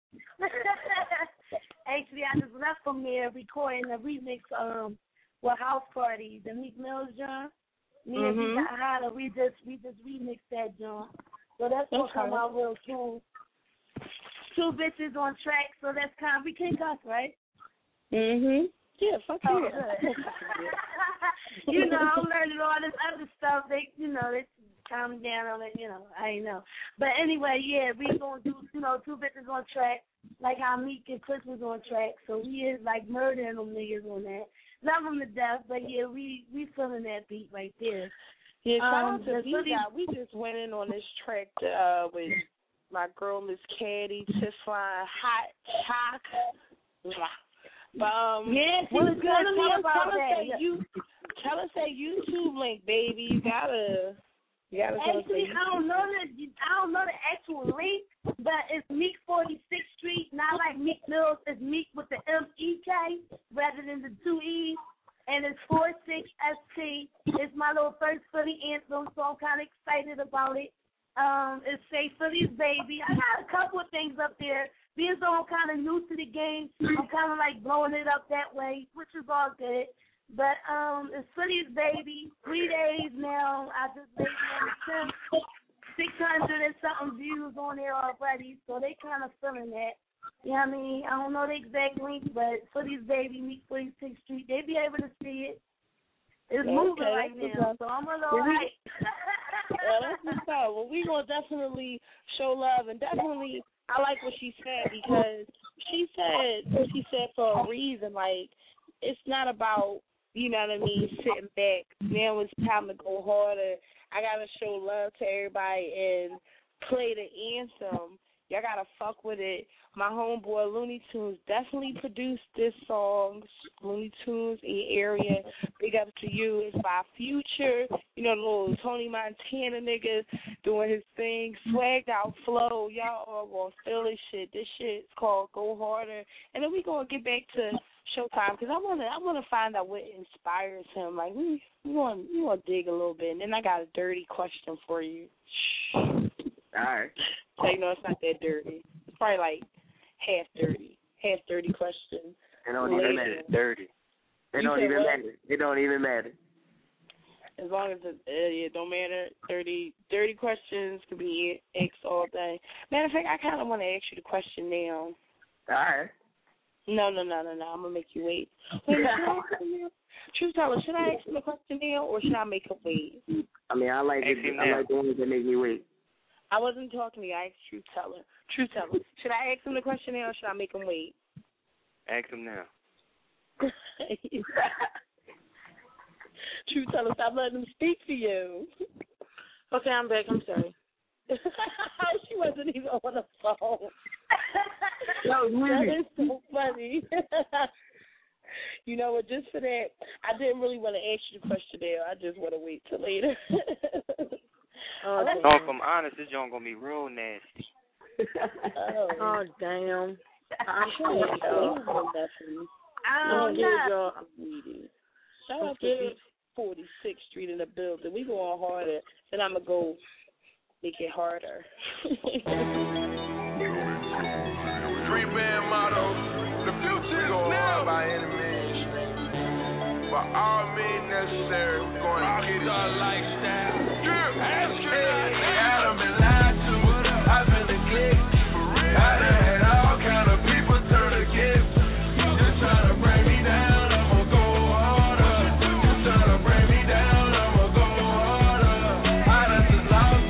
Actually, I just left from there recording a remix um with House Party, the Meek Mills joint. Me and Mhm. we got hotter. We just we just remixed that joint. So that's gonna Okay. come out real soon. Two bitches on track, so that's kind of, we can cuss, right? Mhm. Yeah, fuck Oh, yeah. good. You know, I'm learning all this other stuff. They, you know, they calm me down on it. You know, I ain't know. But anyway, yeah, we gonna do, you know, two bitches on track, like how Meek and Chris was on track. So we is like murdering them niggas on that. Love them to death, but yeah, we we feeling that beat right there. Yeah, shout Um, out to the we Philly- got we just went in on this track uh with my girl Miss Caddy, Tiffline, Hot Chock. But um Yeah, she what was is telling good? me Tell us, about tell us that. that you tell us that YouTube link, baby. You gotta you gotta tell us Actually, that I don't know the I don't know the actual link, but it's Meek forty-sixth Street, not like Meek Mills. It's Meek with the M E K rather than the two E's, and it's forty-six S T. It's my little first Philly anthem, so I'm kind of excited about it. Um, it's Say Philly's Baby. I got a couple of things up there. Being so I'm kind of new to the game, I'm kind of like blowing it up that way, which is all good. But um, it's Philly's Baby. Three days now. I just made it on the tenth. six hundred and something views on there already, so they kind of feeling that. You know what I mean? I don't know the exact link, but Philly's Baby, Meek forty-sixth Street, they be able to see it. It's Okay, moving right that's now, what's so I'm a Well, little we- hype. Well, that's what's up. Well, we gonna definitely show love, and definitely I like what she said, because she said what she said for a reason. Like, it's not about, you know what I mean, sitting back. Now it's time to go harder. I gotta show love to everybody and play the anthem. Y'all gotta fuck with it. My homeboy Looney Tunes definitely produced this song. Looney Tunes in your area. Big up to you. It's by Future. You know, the little Tony Montana nigga doing his thing. Swagged out flow. Y'all all gonna feel this shit. This shit's called Go Harder. And then we gonna get back to Showtime, because I wanna I wanna find out what inspires him. Like we we want we want to dig a little bit. And then I got a dirty question for you. All right. So you know it's not that dirty. It's probably like half dirty, half dirty question. It don't even matter. Dirty. It You don't said even what? matter. It don't even matter. As long as it, uh, it don't matter, dirty dirty questions could be asked all day. Matter of fact, I kind of want to ask you the question now. All right. No, no, no, no, no. I'm gonna make you wait. Wait, should I ask him now? Truth teller, should I ask him the question now, or should I make him wait? I mean, I like it. Ask him I now. like the ones that make me wait. I wasn't talking to you. I asked Truth teller. Truth teller, should I ask him the question now, or should I make him wait? Ask him now. Truth teller, stop letting him speak to you. Okay, I'm back. I'm sorry. She wasn't even on the phone. That was That weird. is so funny. You know what? Just for that, I didn't really want to ask you the question there. I just want to wait till later. Oh, So if I'm honest, this joint gonna be real nasty. Oh. oh damn. I'm sure y'all. I'm not. Shout out to forty-sixth Street in the building. We going harder, and I'm going to go make it harder. Three-band motto. The future is now. By any means. By all means necessary. We're going to get it. Lifestyle. Ask her. Hey, Adam and lied to. I've been neglected. I done had all kind of people turn against me. Just trying to bring me down. I'ma go harder. Just trying to bring me down. I'ma go harder. I done just lost.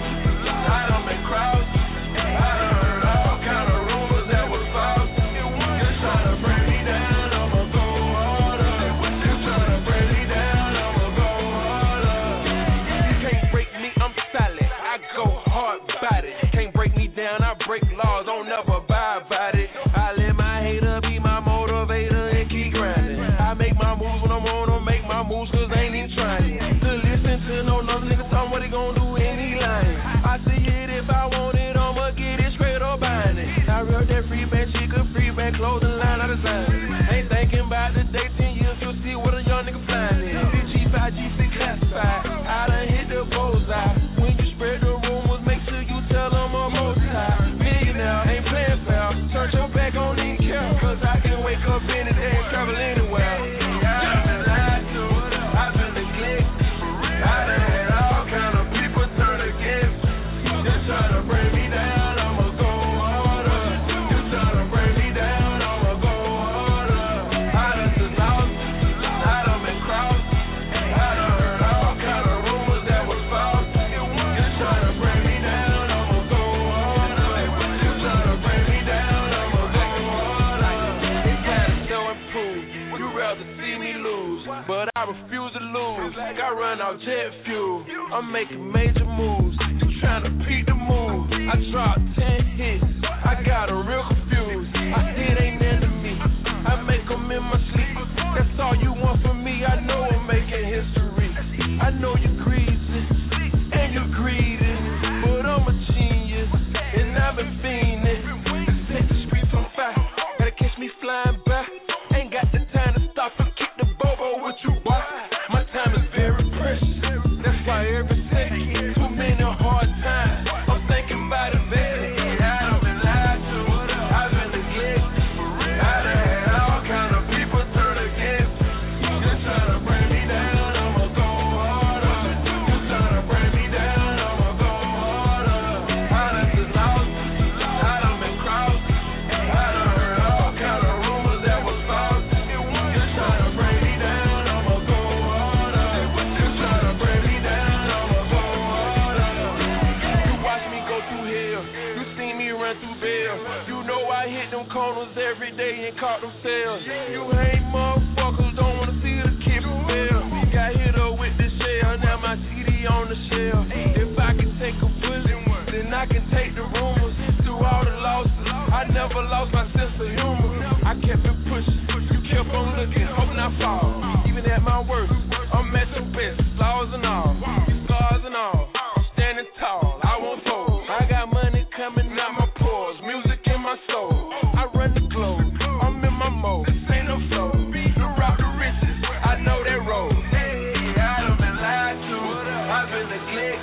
I done been crossed. I done heard all kind of rumors that was false. Just trying to bring me down. I'ma go harder. Just trying to bring me down. I'ma go harder. You can't break me. I'm solid. I go hard about it. Can't break me down. I break laws. Don't never buy about it. I let my hater be my motivator and keep grinding. I make my moves when I wanna make my moves, cause I ain't even trying to listen to no other nigga tell me what he gon' do and he lying. I see it if I want it, I'ma get it straight or buying it. I real that free band, she could free band, clothing line, I design it. Ain't thinking about the day, ten years, you'll see what a young nigga flying in. G five, G six classified, I done hit the bullseye. When you spread the rumors, make sure you tell them I'm multi-high. Millionaire, ain't playing fair, turn your back on these care, cause I can wake up any day and travel anywhere. I've been lied to, I've been neglected. I done had all kind of people turn against me. Just trying to bring me down, I'ma go harder. Just trying to bring me down, I'ma go harder. I done just lost, I done been crossed. I done heard all kind of rumors that was false. Just trying to bring me down, I'ma go harder. Just trying to bring me down, I'ma go harder. It's gotta show and prove. You rather see me lose, but I refuse to lose. I run out jet fuel. I'm making major moves. You trying to beat the move. I dropped ten hits. I got a real confused. I see it ain't into me. I make them in my sleep. That's all you want from me. I know I'm making history. I know you're greasy and you're greedy, but I'm a genius and I've been fiending to set the streets on fire. Gotta catch me flying by. Ain't got the time to stop and kick the bobo with you, boy. My time is very precious. That's why every second, too many hard times. I'm thinking about it, baby. I've been lied to. I've been neglected. I done had all kind of people turn against me. Just trying to bring me down, I'ma go harder. Just trying to bring me down, I'ma go harder. I done just lost. I done been crossed. I done heard all kind of rumors that was false. Just trying to bring me down, I'ma go harder. Just trying to bring me down, I'ma go harder. You watch me go through hell. You seen me run through bail. You know I hit them corners every day and caught them sales. You hate motherfuckers, don't wanna see the kid fail. Got hit up with the shell, now my C D on the shelf. If I can take a bullet, then I can take the rumors. Through all the losses, I never lost my sense of humor. I kept it pushing, you kept on looking, hoping I fall. Even at my worst, I'm at your best, flaws and all, scars and all. I'm standing tall, I won't fold. I got money coming out my pores, music in my soul. I run the globe, I'm in my mode. This ain't no flow, the route to riches, I know that road. I done been lied to, I've been neglected.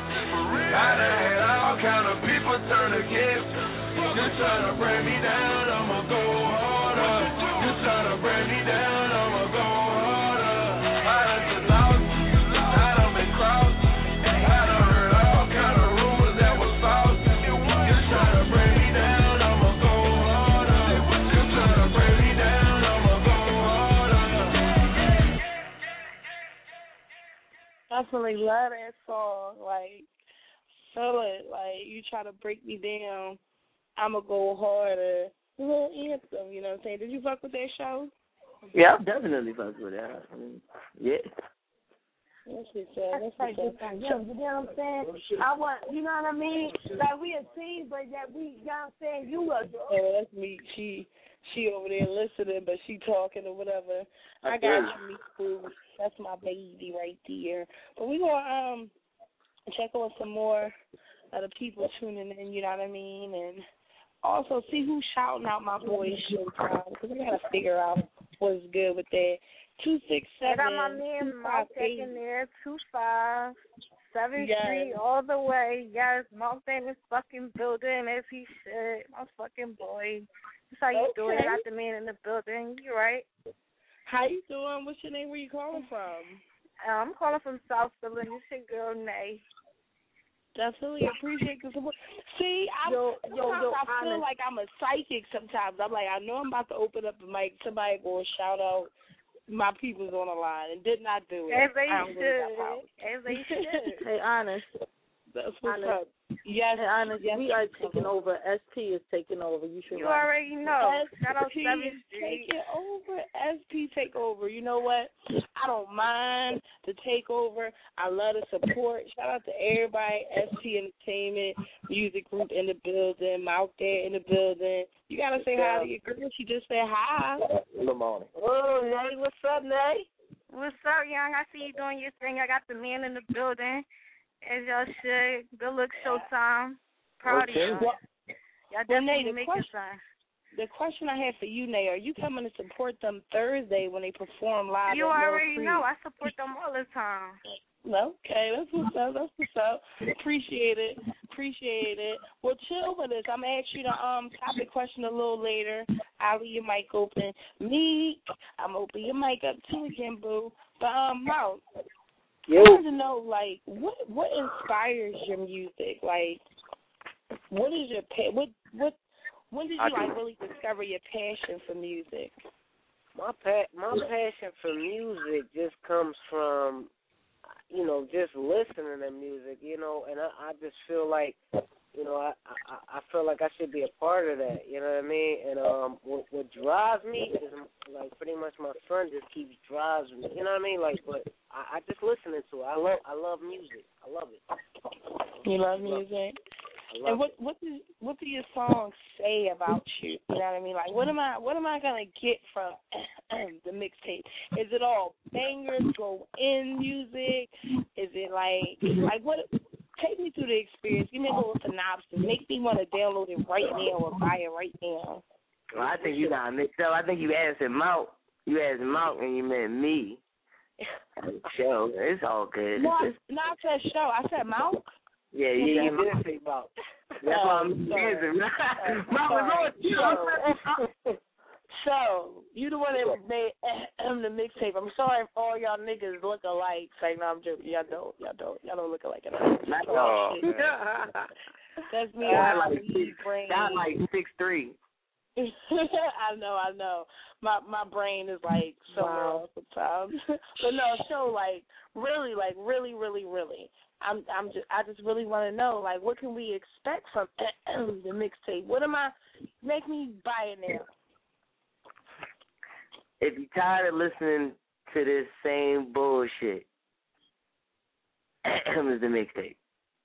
I done had all kind of people turn against me. Just trying to bring me down, I'ma go harder. Just trying to bring me down, I'ma go harder. I done just lost, I done been crossed. I done heard all kind of rumors that was false. Just trying to bring me down, I'ma go harder. Just trying to bring me down, I'ma go harder. Definitely love that song. Like, feel it. Like, you try to break me down, I'ma go harder. A little anthem, you know what I'm saying? Did you fuck with that show? Yeah, I definitely fuck with that. I mean, yeah. That's what's up. That's Like what's this up. thing, you know what I'm saying? I want, you know what I mean? Like we a team, but that we, you know what I'm saying? You was. Oh, that's me. She she over there listening, but she talking or whatever. I got you, me boo. That's my baby right there. But we gonna um check on some more of the people tuning in. You know what I mean? And also see who's shouting out my boy Showtime because I gotta figure out what's good with that. Two six seven. I got my man Mark in there. Two five seven yes. Street all the way. Yes, Mark in his fucking building as he should. My fucking boy. That's how you okay. do it. I got the man in the building. You right? How you doing? What's your name? Where you calling from? Uh, I'm calling from South Philly. This your girl Nay. Definitely appreciate the support. See, I, yo, yo, yo, I feel honest. like I'm a psychic sometimes. I'm like, I know I'm about to open up the mic. Somebody go and shout out my people's on the line and did not do it. As they should. As they should. Hey, honest. That's what's honest. up. Yes, hey, honest. Yes, we are taking over. S P is taking over. You should. You already know. Shout out seventh Street. Taking over. S P take over. You know what? I don't mind the takeover. I love the support. Shout out to everybody. S P Entertainment Music Group in the building. Out there in the building. You gotta say hi to your girl. She just said hi. Good morning. Oh, Nay, what's up, Nay? What's up, young? I see you doing your thing. I got the man in the building. As y'all should. Good look, Showtime. Proud okay. of y'all. Y'all definitely make it sign. The question I have for you, Nay, are you coming to support them Thursday when they perform live? You already know. I support them all the time. Okay, that's what's up. That's what's up. Appreciate it. Appreciate it. Well, chill with us. I'm going to ask you the um, topic question a little later. I'll leave your mic open. Me, I'm going to open your mic up too again, boo. But, um, Mouse, I want to know, like, what what inspires your music? Like, what is your pa- what what when did you like really discover your passion for music? My pa- my passion for music just comes from, you know, just listening to music, you know, and I, I just feel like, you know, I, I I feel like I should be a part of that, you know what I mean? And um, what, what drives me is, like, pretty much my son just keeps drives me, you know what I mean? Like, but I, I just listening to it. I love I love music. I love it. You love music? I love and what what do what do your songs say about you? You know what I mean? Like, what am I what am I gonna get from the mixtape? Is it all bangers, go in music? Is it like like what? Take me through the experience. Give me a little synopsis. Make me want to download it right now or buy it right now. Well, I think you got mixed up. I think you asked him out. You asked him out and you meant me. Show. It's all good. No, I, no, I said show. I said Mount. Yeah, yeah, you did say Mount. That's why I'm answering. Mount was on you. So, you the one that made um, the mixtape. I'm sorry if all y'all niggas look alike. Say, no, I'm joking. Y'all don't. Y'all don't. Y'all don't look alike at all. Oh, that's me. I like six, I like six three. I know, I know. My my brain is like somewhere else sometimes. But no, show like really, like really, really, really. I'm I'm just I just really want to know, like, what can we expect from the mixtape? What am I? Make me buy it now. If you're tired of listening to this same bullshit, is the mixtape.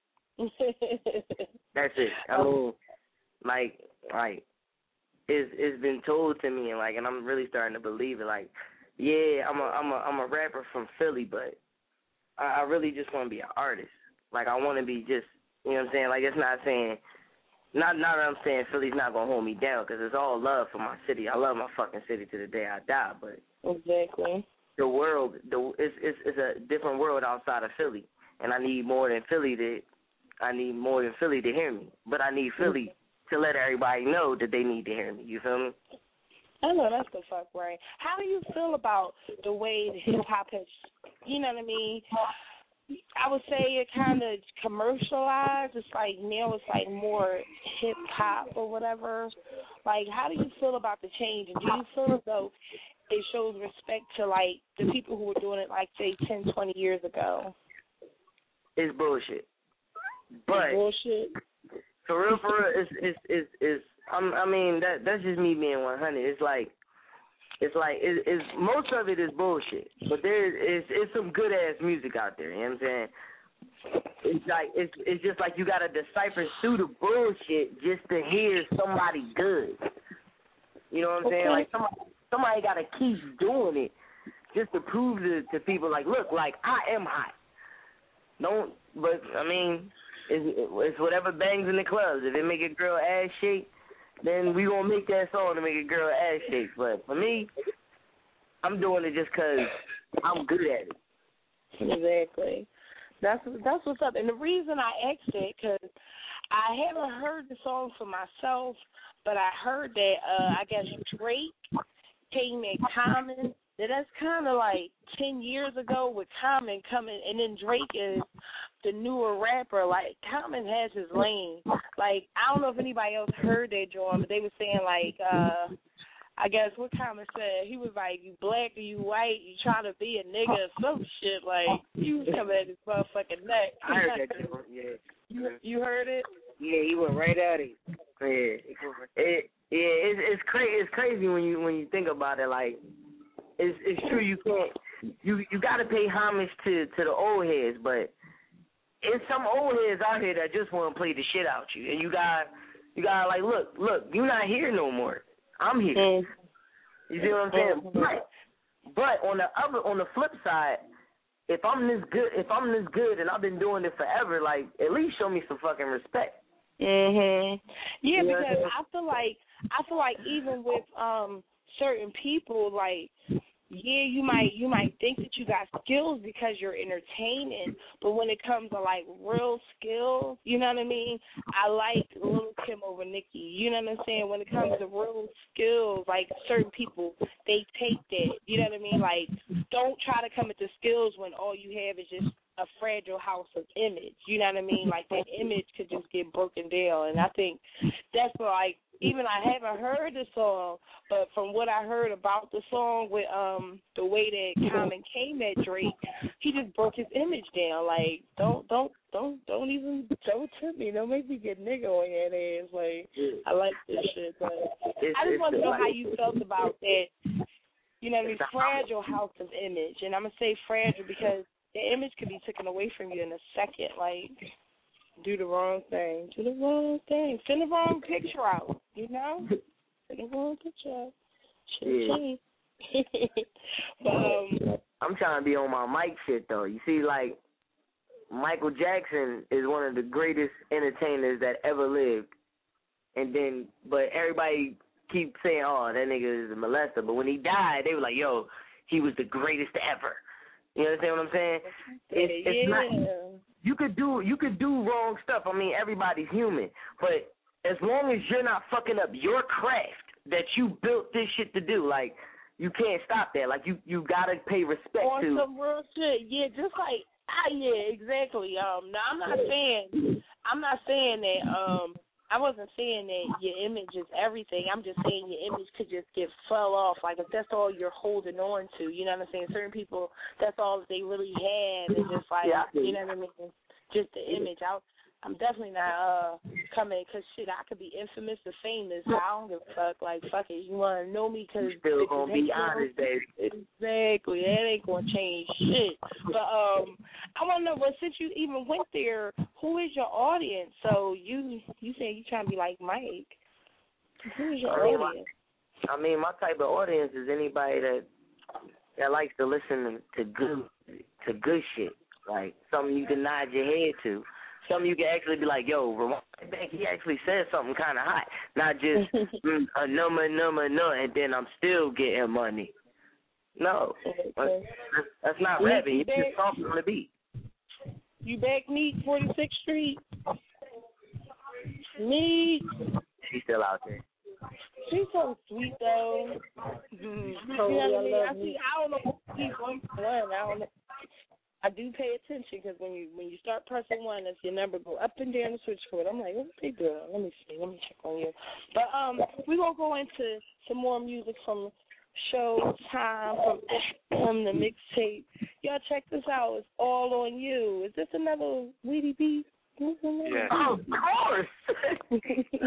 That's it. I mean, like, like, it's it's been told to me, and like, and I'm really starting to believe it. Like, yeah, I'm a I'm a I'm a rapper from Philly, but I, I really just want to be an artist. Like, I want to be just, you know what I'm saying? Like, it's not saying. Not, not that I'm saying Philly's not going to hold me down, because it's all love for my city. I love my fucking city to the day I die, but exactly. The world, the it's, it's it's a different world outside of Philly, and I need more than Philly to, I need more than Philly to hear me, but I need Philly to let everybody know that they need to hear me. You feel me? I know that's the fuck right. How do you feel about the way the hip hop has, you know what I mean? I would say it kind of commercialized. It's like now it's like more hip hop or whatever. Like, how do you feel about the change? And do you feel as though it shows respect to like the people who were doing it like say ten, twenty years ago? It's bullshit. But it's bullshit. For real, for real, it's it's it's, it's I'm, I mean that that's just me being one hundred. It's like. It's like, it, it's, most of it is bullshit, but there is it's some good-ass music out there, you know what I'm saying? It's like, it's it's just like you got to decipher through the bullshit just to hear somebody good. You know what I'm saying? Like, somebody, somebody got to keep doing it just to prove to, to people, like, look, like, I am hot. Don't, but, I mean, it's, it's whatever bangs in the clubs. If it make a girl ass shake, then we gonna make that song to make a girl ass shake. But for me, I'm doing it just 'cause I'm good at it. Exactly. That's that's what's up. And the reason I asked it, because I haven't heard the song for myself, but I heard that uh, I guess Drake came at Common. That that's kind of like ten years ago with Common coming, and then Drake is the newer rapper. Like, Common has his lane. Like, I don't know if anybody else heard that, John, but they were saying, like, uh, I guess what Common said, he was like, you black or you white, you trying to be a nigga or some shit. Like, he was coming at his motherfucking neck. I heard that, John, yeah. You, you heard it? Yeah, he went right at it. Yeah, it, yeah, it's it's crazy. It's crazy when you when you think about it. Like, it's it's true. You can't. You you got to pay homage to to the old heads, but it's some old heads out here that just want to play the shit out you, and you got you got to like look look. You're not here no more. I'm here. Mm. You see what I'm saying? Mm. But but on the other on the flip side, if I'm this good, if I'm this good, and I've been doing it forever, like, at least show me some fucking respect. Mhm. Yeah, because I feel like I feel like even with um certain people, like, yeah, you might you might think that you got skills because you're entertaining, but when it comes to like real skills, you know what I mean? I like Lil' Kim over Nicki. You know what I'm saying? When it comes to real skills, like certain people, they take that. You know what I mean? Like, don't try to come at the skills when all you have is just a fragile house of image. You know what I mean? Like, that image could just get broken down. And I think that's like, even I haven't heard the song, but from what I heard about the song, with um the way that Common came at Drake, he just broke his image down. Like, don't don't don't don't even don't tempt me. Don't make me get nigga on your ass. Like, I like this shit, but I just want to know how you felt about that. You know what I mean? Fragile house of image, and I'm gonna say fragile because the image could be taken away from you in a second. Like, do the wrong thing. Do the wrong thing. Send the wrong picture out, you know? Send the wrong picture out. Shit, Yeah. but, um, I'm trying to be on my Mike shit, though. You see, like, Michael Jackson is one of the greatest entertainers that ever lived. And then, but everybody keep saying, oh, that nigga is a molester. But when he died, they were like, yo, he was the greatest ever. You understand what I'm saying? It's, it's yeah. not. You could do you could do wrong stuff. I mean, everybody's human, but as long as you're not fucking up your craft that you built this shit to do, like, you can't stop that. Like, you you gotta pay respect on to. some real shit. Yeah, just like ah, yeah, exactly. Um, now I'm not saying I'm not saying that um. I wasn't saying that your image is everything. I'm just saying your image could just get fell off. Like, if that's all you're holding on to, you know what I'm saying? Certain people, that's all that they really have. And just like, yeah, you know what I mean? Just the image. I, I'm definitely not uh coming because, shit, I could be infamous or famous. I don't give a fuck. Like, fuck it. You want to know me because... Still going to be honest, baby. Exactly. That ain't going to change shit. But um, I want to know, well, since you even went there, who is your audience? So you you say you trying to be like Mike. Who is your I mean, audience? My, I mean, my type of audience is anybody that that likes to listen to good to good shit, like something you can nod your head to, something you can actually be like, yo, rewind back, he actually said something kind of hot, not just mm, a number, number, no, and then I'm still getting money. No, that's, that's not rapping. You just talking on the beat. You back, Meek, forty-sixth Street? Meek. She's still out there. She's so sweet, though. Mm-hmm. Totally, you know what I mean? I I, love see, I don't know if she's one for one. I don't know. I do pay attention because when you when you start pressing one, if your number go up and down the switchboard, I'm like, what's they doing? Let me see. Let me check on you. But um, we're going to go into some more music from Showtime, from from the mixtape. Y'all check this out. It's All on You. Is this another Weedy B? Yeah. Oh, of course.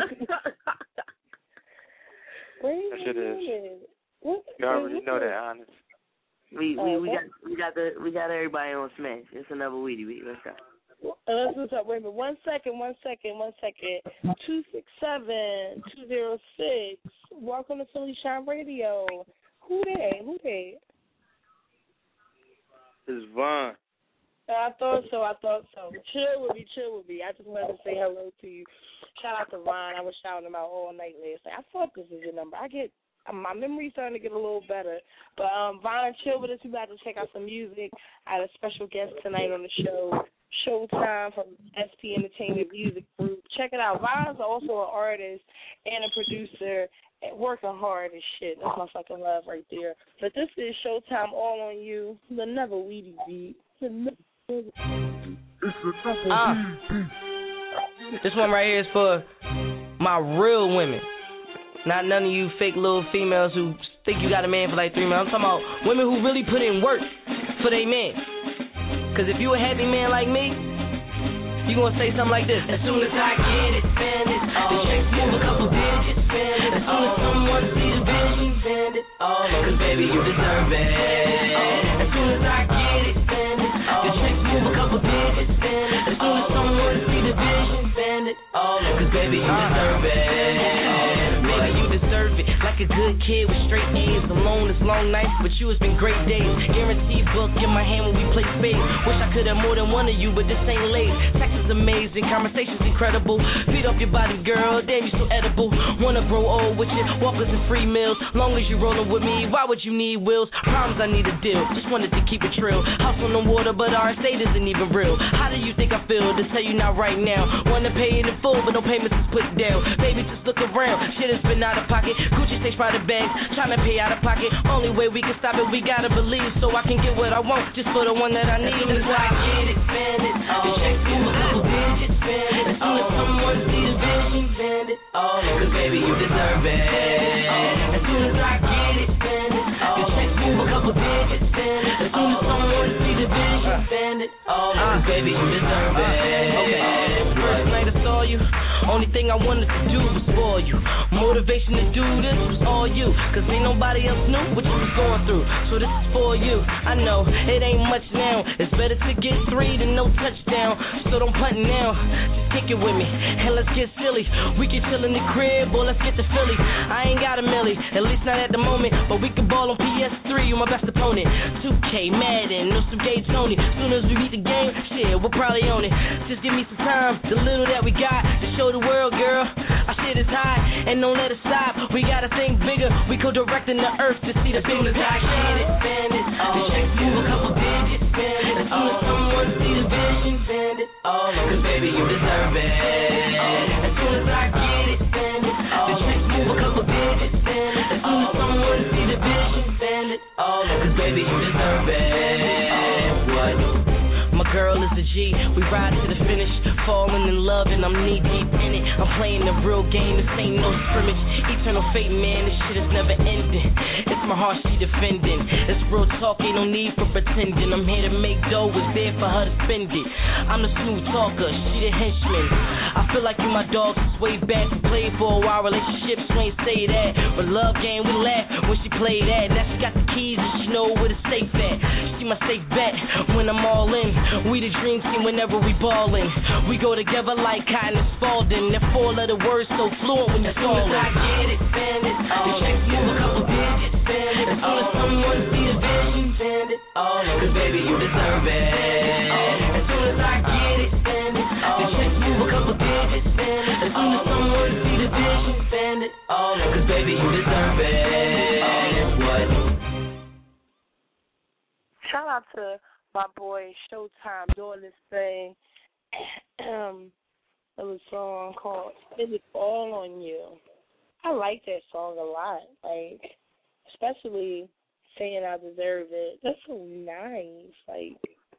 That shit is. You already know that, honest. We we we got we got the we got everybody on Smash. It's another Weedy Weed. Let's go. Uh, let's go. Wait a minute. One second. One second. One second. Two six seven two zero six. Welcome to Philly Shine Radio. Who they? Who they? It's Vaughn. I thought so. I thought so. Chill with me. Chill with me. I just wanted to say hello to you. Shout out to Ron. I was shouting him out all night last night. I thought this was your number. I get my memory's starting to get a little better. But um, Vaughn, chill with us. We about to check out some music. I had a special guest tonight on the show, Showtime from S P Entertainment Music Group. Check it out. Vaughn's also an artist and a producer, and working hard and shit. That's my fucking love right there. But this is Showtime All on You, the Never Weedy Beat. The never Uh, this one right here is for my real women. Not none of you fake little females who think you got a man for like three months. I'm talking about women who really put in work for their man. Because if you a happy man like me, you gonna say something like this. As soon as I get it, spend it. The checks move a couple digits, spend it. As soon as someone sees the vision, spend it. Cause baby, you deserve it. As soon as I get it, spend it. The checks move a couple digits, spend it. As soon as someone sees the vision, spend it. Cause baby, you deserve it. Baby, you deserve it. Like a good kid with straight A's. Alone is long nights, but you has been great days. Guaranteed book in my hand when we play spades. Wish I could have more than one of you, but this ain't late. Text is amazing, conversation's incredible. Feed off your body, girl, damn you so edible. Wanna grow old with you, walkers and free meals. Long as you rollin' with me, why would you need wheels? Problems I need a deal, just wanted to keep it trill. House on the water, but our estate isn't even real. How do you think I feel? To tell you not right now. Wanna pay it in full, but no payments is put down. Baby, just look around, shit has been out of pocket. Gucci stays by the bags, tryna pay out of pocket. Only way we can stop it, we gotta believe, so I can get what I want, just for the one that I need. As soon as I get it, spend it. The checks move a couple digits, spend it. As soon as someone sees the vision, spend it. Cause baby, you deserve it. As soon as I get it, spend it. The checks move a couple digits, spend it. As soon as someone sees the vision, spend it. Cause baby, you deserve it. Okay, first night I saw you, only thing I wanted to do was spoil you. Motivation to do this was all you. Cause ain't nobody else knew what you was going through. So this is for you. I know it ain't much now. It's better to get three than no touchdown. So don't punt now. Just kick it with me and let's get silly. We can chill in the crib or let's get to Philly. I ain't got a milli, at least not at the moment. But we can ball on P S three, you my best opponent. two K, Madden, no some gay Tony. Soon as we beat the game, shit, we'll probably own it. Just give me some time, the little that we got, to show the world, girl. Our shit is high, and don't let it stop. We gotta think bigger, we co-directing the earth to see the as soon as I get it, spend it. The checks move a couple digits, spend it. As soon as someone see the vision, spend it. Cause baby, you deserve it. As soon as I get it, spend it. The checks move a couple digits, spend it. As soon as someone see the vision, spend it. Cause baby, you deserve it. What? My girl is a G, we ride to the finish. Falling in love and I'm knee deep in it. I'm playing the real game, this ain't no scrimmage. Eternal fate, man, this shit is never ending. It's my heart she defending. It's real talk, ain't no need for pretending. I'm here to make dough, it's there for her to spend it. I'm the smooth talker, she the henchman. I feel like you my dog since way back. We played for a while, relationships, we ain't say that. But love game, we laugh when she play that. Now she got the keys and she know where the safe at. She my safe bet when I'm all in. We the dream team whenever we ballin'. We go together like Cotton and Spalding. That four letter words so fluent when you're calling. As soon as I get it, spend it. The checks move a couple digits, spend it. As soon as someone see the vision, spend it. Cause baby, you deserve it. As soon as I get it, spend it. The checks move a couple digits, spend it. As soon as someone see the vision, spend it. Cause baby, you deserve it. What? Shout out to my boy Showtime doing this thing. um, there was a song called "Spend It All on You." I like that song a lot. Like, especially saying I deserve it. That's so nice. Like,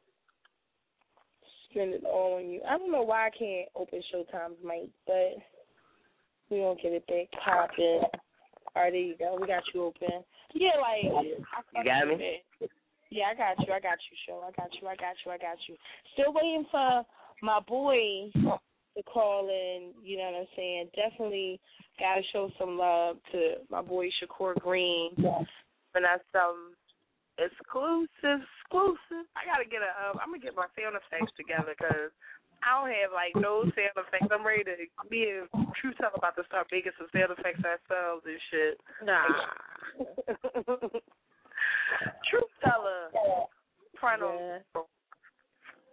spend it all on you. I don't know why I can't open Showtime's mic, but we gonna get it back popping. All right, there you go. We got you open. Yeah, like you got me. It. Yeah, I got you. I got you, Show. I got you. I got you. I got you. Still waiting for my boy to call in. You know what I'm saying? Definitely got to show some love to my boy Shakur Green. And that's some exclusive, exclusive. I gotta get a. Um, I'm gonna get my sound effects together because I don't have like no sound effects. I'm ready to be a true tell about to start making some sound effects ourselves and shit. Nah. Truth teller. Trying to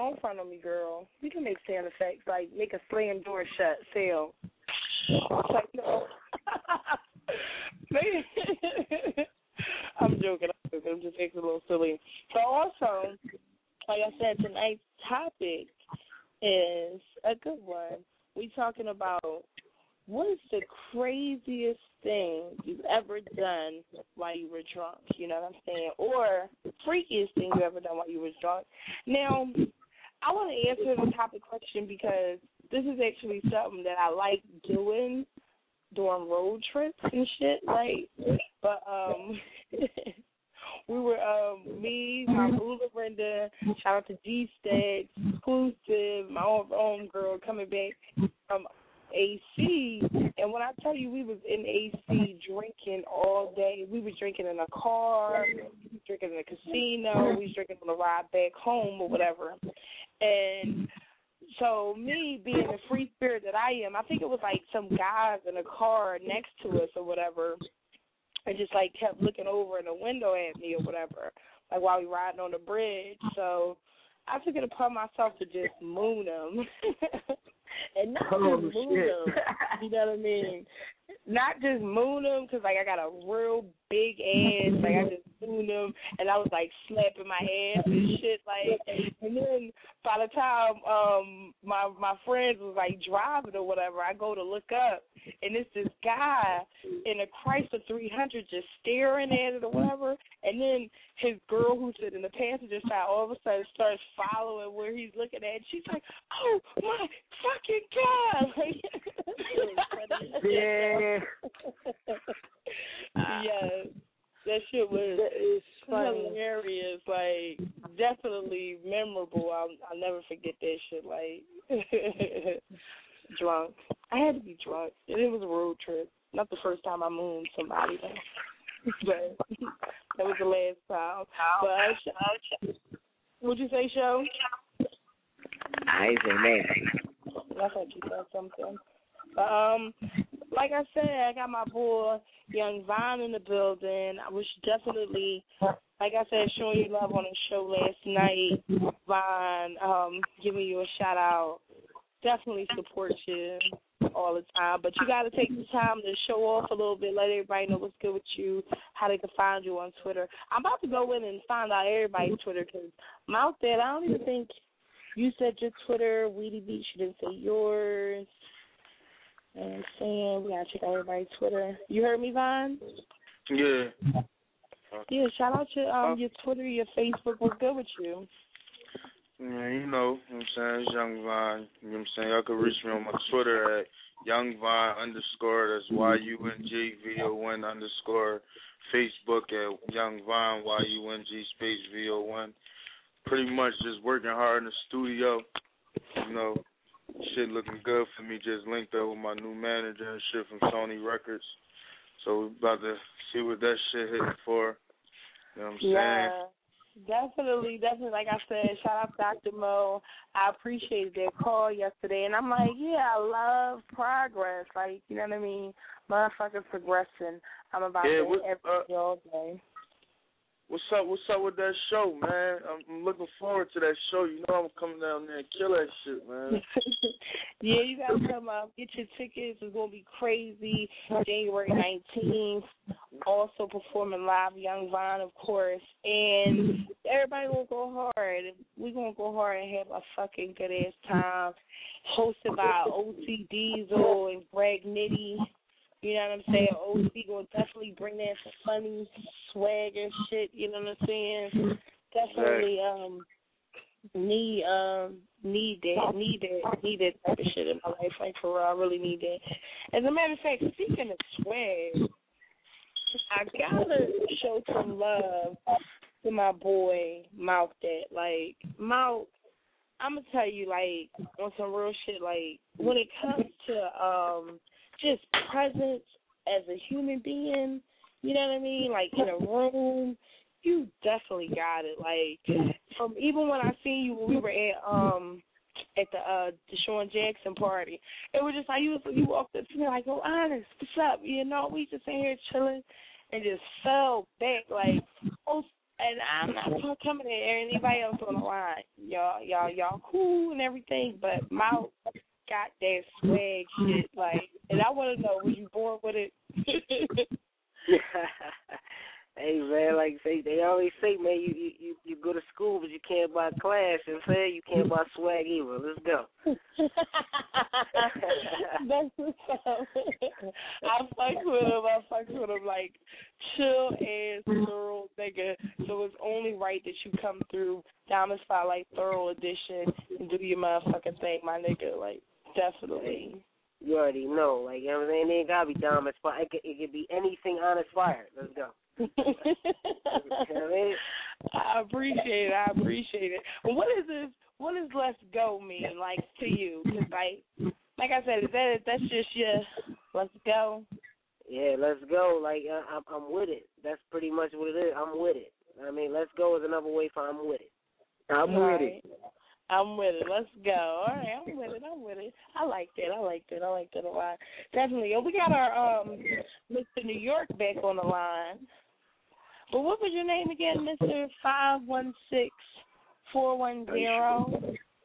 don't front on me, girl. We can make sound effects, like make a slam door shut sound. It's like, no. I'm joking. I'm just acting a little silly. So also, like I said, tonight's topic is a good one. We talking about what is the craziest thing you've ever done while you were drunk? You know what I'm saying? Or freakiest thing you ever done while you were drunk. Now, I want to answer the topic question because this is actually something that I like doing during road trips and shit. Like, but um, we were um me, my boo Lorinda, shout out to G Stacks, Exclusive, my own, own girl coming back from A C, and when I tell you we was in A C drinking all day, we was drinking in a car, we was drinking in a casino, we was drinking on the ride back home or whatever. And so me being the free spirit that I am, I think it was like some guys in a car next to us or whatever, and just like kept looking over in the window at me or whatever, like while we riding on the bridge. So I took it upon myself to just moon them. And not oh, just moon shit. them, you know what I mean? Not just moon them, because, like, I got a real big ass. Like, I just moon them, and I was, like, slapping my ass and shit. Like, and then by the time um my my friends was, like, driving or whatever, I go to look up, and it's this guy in a Chrysler three hundred just staring at it or whatever. And then his girl who's in the passenger side all of a sudden starts following where he's looking at. And she's like, oh, my fucking God. Yeah. Yeah. That shit was it's funny. hilarious. Like, definitely memorable. I'll, I'll never forget that shit. Like, drunk. I had to be drunk. It was a road trip. Not the first time I mooned somebody, though. But that was the last time. But uh, what'd you say, Show? I ain't say nothing. I thought you said something. Um, like I said, I got my boy Young Vine in the building. I was definitely, like I said, showing you love on the show last night. Vine, um, giving you a shout out. Definitely support you all the time, but you got to take the time to show off a little bit, let everybody know what's good with you, how they can find you on Twitter. I'm about to go in and find out everybody's Twitter because Mouth That, I don't even think you said your Twitter, Weedy Beach, you didn't say yours. And I'm saying we got to check out everybody's Twitter. You heard me, Vine? Yeah. Yeah, shout out to um, your Twitter, your Facebook, what's good with you? Yeah, you know, you know what I'm saying, it's Young Vine. You know what I'm saying? Y'all can reach me on my Twitter at Young Vine underscore, that's Y U N G V O N underscore. Facebook at Young Vine, Y U N G space V O N. Pretty much just working hard in the studio. You know, shit looking good for me. Just linked up with my new manager and shit from Sony Records. So we about to see what that shit hitting for. You know what I'm yeah. saying? Definitely, definitely. Like I said, shout out Doctor Mo. I appreciated their call yesterday, and I'm like, yeah, I love progress. Like, you know what I mean? Motherfuckers progressing. I'm about yeah, that what, every uh, day, all day. What's up? What's up with that show, man? I'm looking forward to that show. You know I'm coming down there and kill that shit, man. Yeah, you gotta come up, get your tickets. It's gonna be crazy. January nineteenth. Also performing live, Young Vine, of course, and everybody gonna go hard. We gonna go hard and have a fucking good ass time. Hosted by O C Diesel and Greg Nitty. You know what I'm saying? O C gonna definitely bring that funny swag and shit. You know what I'm saying? Definitely um need um need that need that need that type of shit in my life. Like for real, I really need that. As a matter of fact, speaking of swag, I gotta show some love to my boy Mouth That. Like Mouth, I'm gonna tell you, like on some real shit. Like when it comes to um. just presence as a human being, you know what I mean? Like in a room, you definitely got it. Like from even when I seen you when we were at um at the uh Deshaun Jackson party, it was just like you was you walked up to me like, oh Honest, what's up? You know, we just in here chilling and just fell back like oh and I'm not coming at anybody else on the line. Y'all, y'all, y'all cool and everything, but Mouth got that swag shit, like, and I want to know, were you born with it? Hey man, like say they always say, man, you you you, you go to school but you can't buy class, and say you can't buy swag either. Let's go. That's what's up. I fuck with him. I fuck with him like chill ass thorough nigga. So it's only right that you come through Diamond Spotlight Thorough Edition and do your motherfucking thing, my nigga. Like definitely. You already know, like you know what I'm saying. It ain't gotta be Diamond Spotlight. It could, it could be anything Honest Fire. Let's go. I appreciate it. I appreciate it. But what is this? What does "let's go" mean, like to you? Cause like, like I said, is that that's just your "let's go"? Yeah, let's go. Like uh, I'm, I'm with it. That's pretty much what it is. I'm with it. I mean, let's go is another way for I'm with it. I'm All with right. it. I'm with it. Let's go. All right, I'm with it. I'm with it. I like that. I like that. I like that a lot. Definitely. Oh, we got our um Mister New York back on the line. But what was your name again, Mister Five One Six Four One Zero?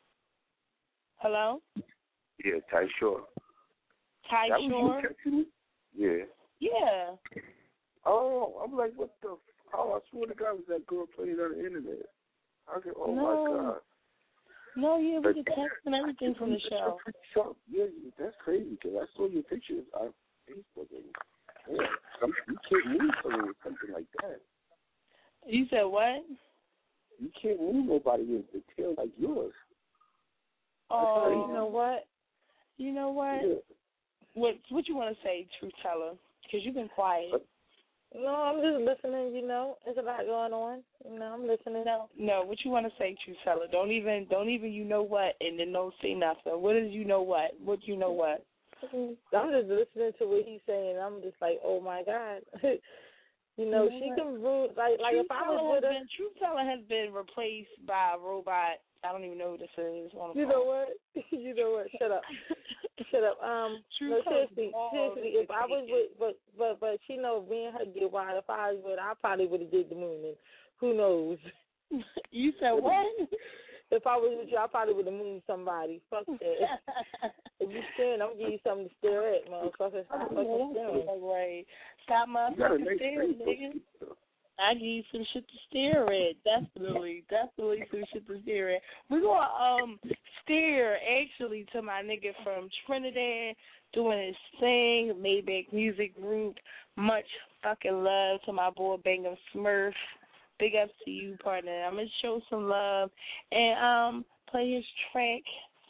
Hello. Yeah, Ty Shore. Ty That Shore. was you, yeah. Yeah. Oh, I'm like, what the? Oh, I swear to God, was that girl playing on the internet? I said, oh no. my God. No, yeah, we get text and everything from the show. Yeah, that's crazy because I saw your pictures on Facebook and yeah, some, you can't move someone with something like that. You said what? You can't move nobody with a tail like yours. Oh, you know what? You know what? Yeah. What what you want to say, Truth Teller? Because you've been quiet. No, I'm just listening, you know. There's a lot going on. You know, I'm listening. No, no, what you want to say, Truth Teller? Don't even, don't even you know what, and then don't say nothing. What is you know what? What you know what? I'm just listening to what he's saying. I'm just like, oh, my God. You know, you know she what? can rule. Like, like if I was with her. Been, Truth Teller has been replaced by a robot. I don't even know who this is. On the you phone. know what? You know what? Shut up. Shut up. Um, no, seriously, seriously. If I was with, but, but, but she know me and her get wild. If I was with, I probably would have did the moon. And who knows? You said what? If I was with you, I probably would have moved somebody. Fuck that. If you staring, I'm gonna give you something to stare at, motherfucker. Stop fucking staring. Right. Stop motherfucking staring, nigga. I give you some shit to stare at. Definitely, definitely some shit to stare at. We're gonna um stare actually to my nigga from Trinidad doing his thing, Maybach Music Group. Much fucking love to my boy Bangum Smurf. Big ups to you, partner. I'm gonna show some love and um play his track.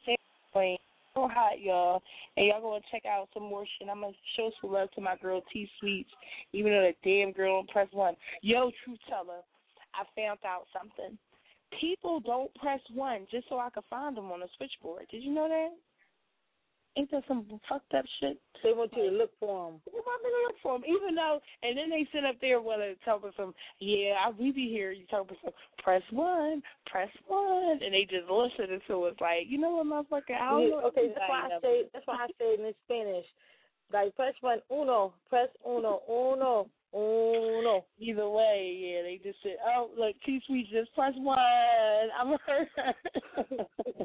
So hot, y'all, and y'all gonna check out some more shit. I'm gonna show some love to my girl T Sweets, even though that damn girl don't press one. Yo, Truth Teller, I found out something. People don't press one just so I can find them on the switchboard. Did you know that? Ain't that some fucked up shit? They want you to look for them. They want me to look for them, even though, and then they sit up there while they're talking some, yeah, I we be here, you talking some, press one, press one, and they just listen to it like, you know what, motherfucker, I don't yeah, know. Okay, that's why I say, that's why I say it in Spanish, like press one, uno, press uno, uno, uno. Either way, yeah, they just said, oh, look, T-Sweet, just press one. I'm hurt.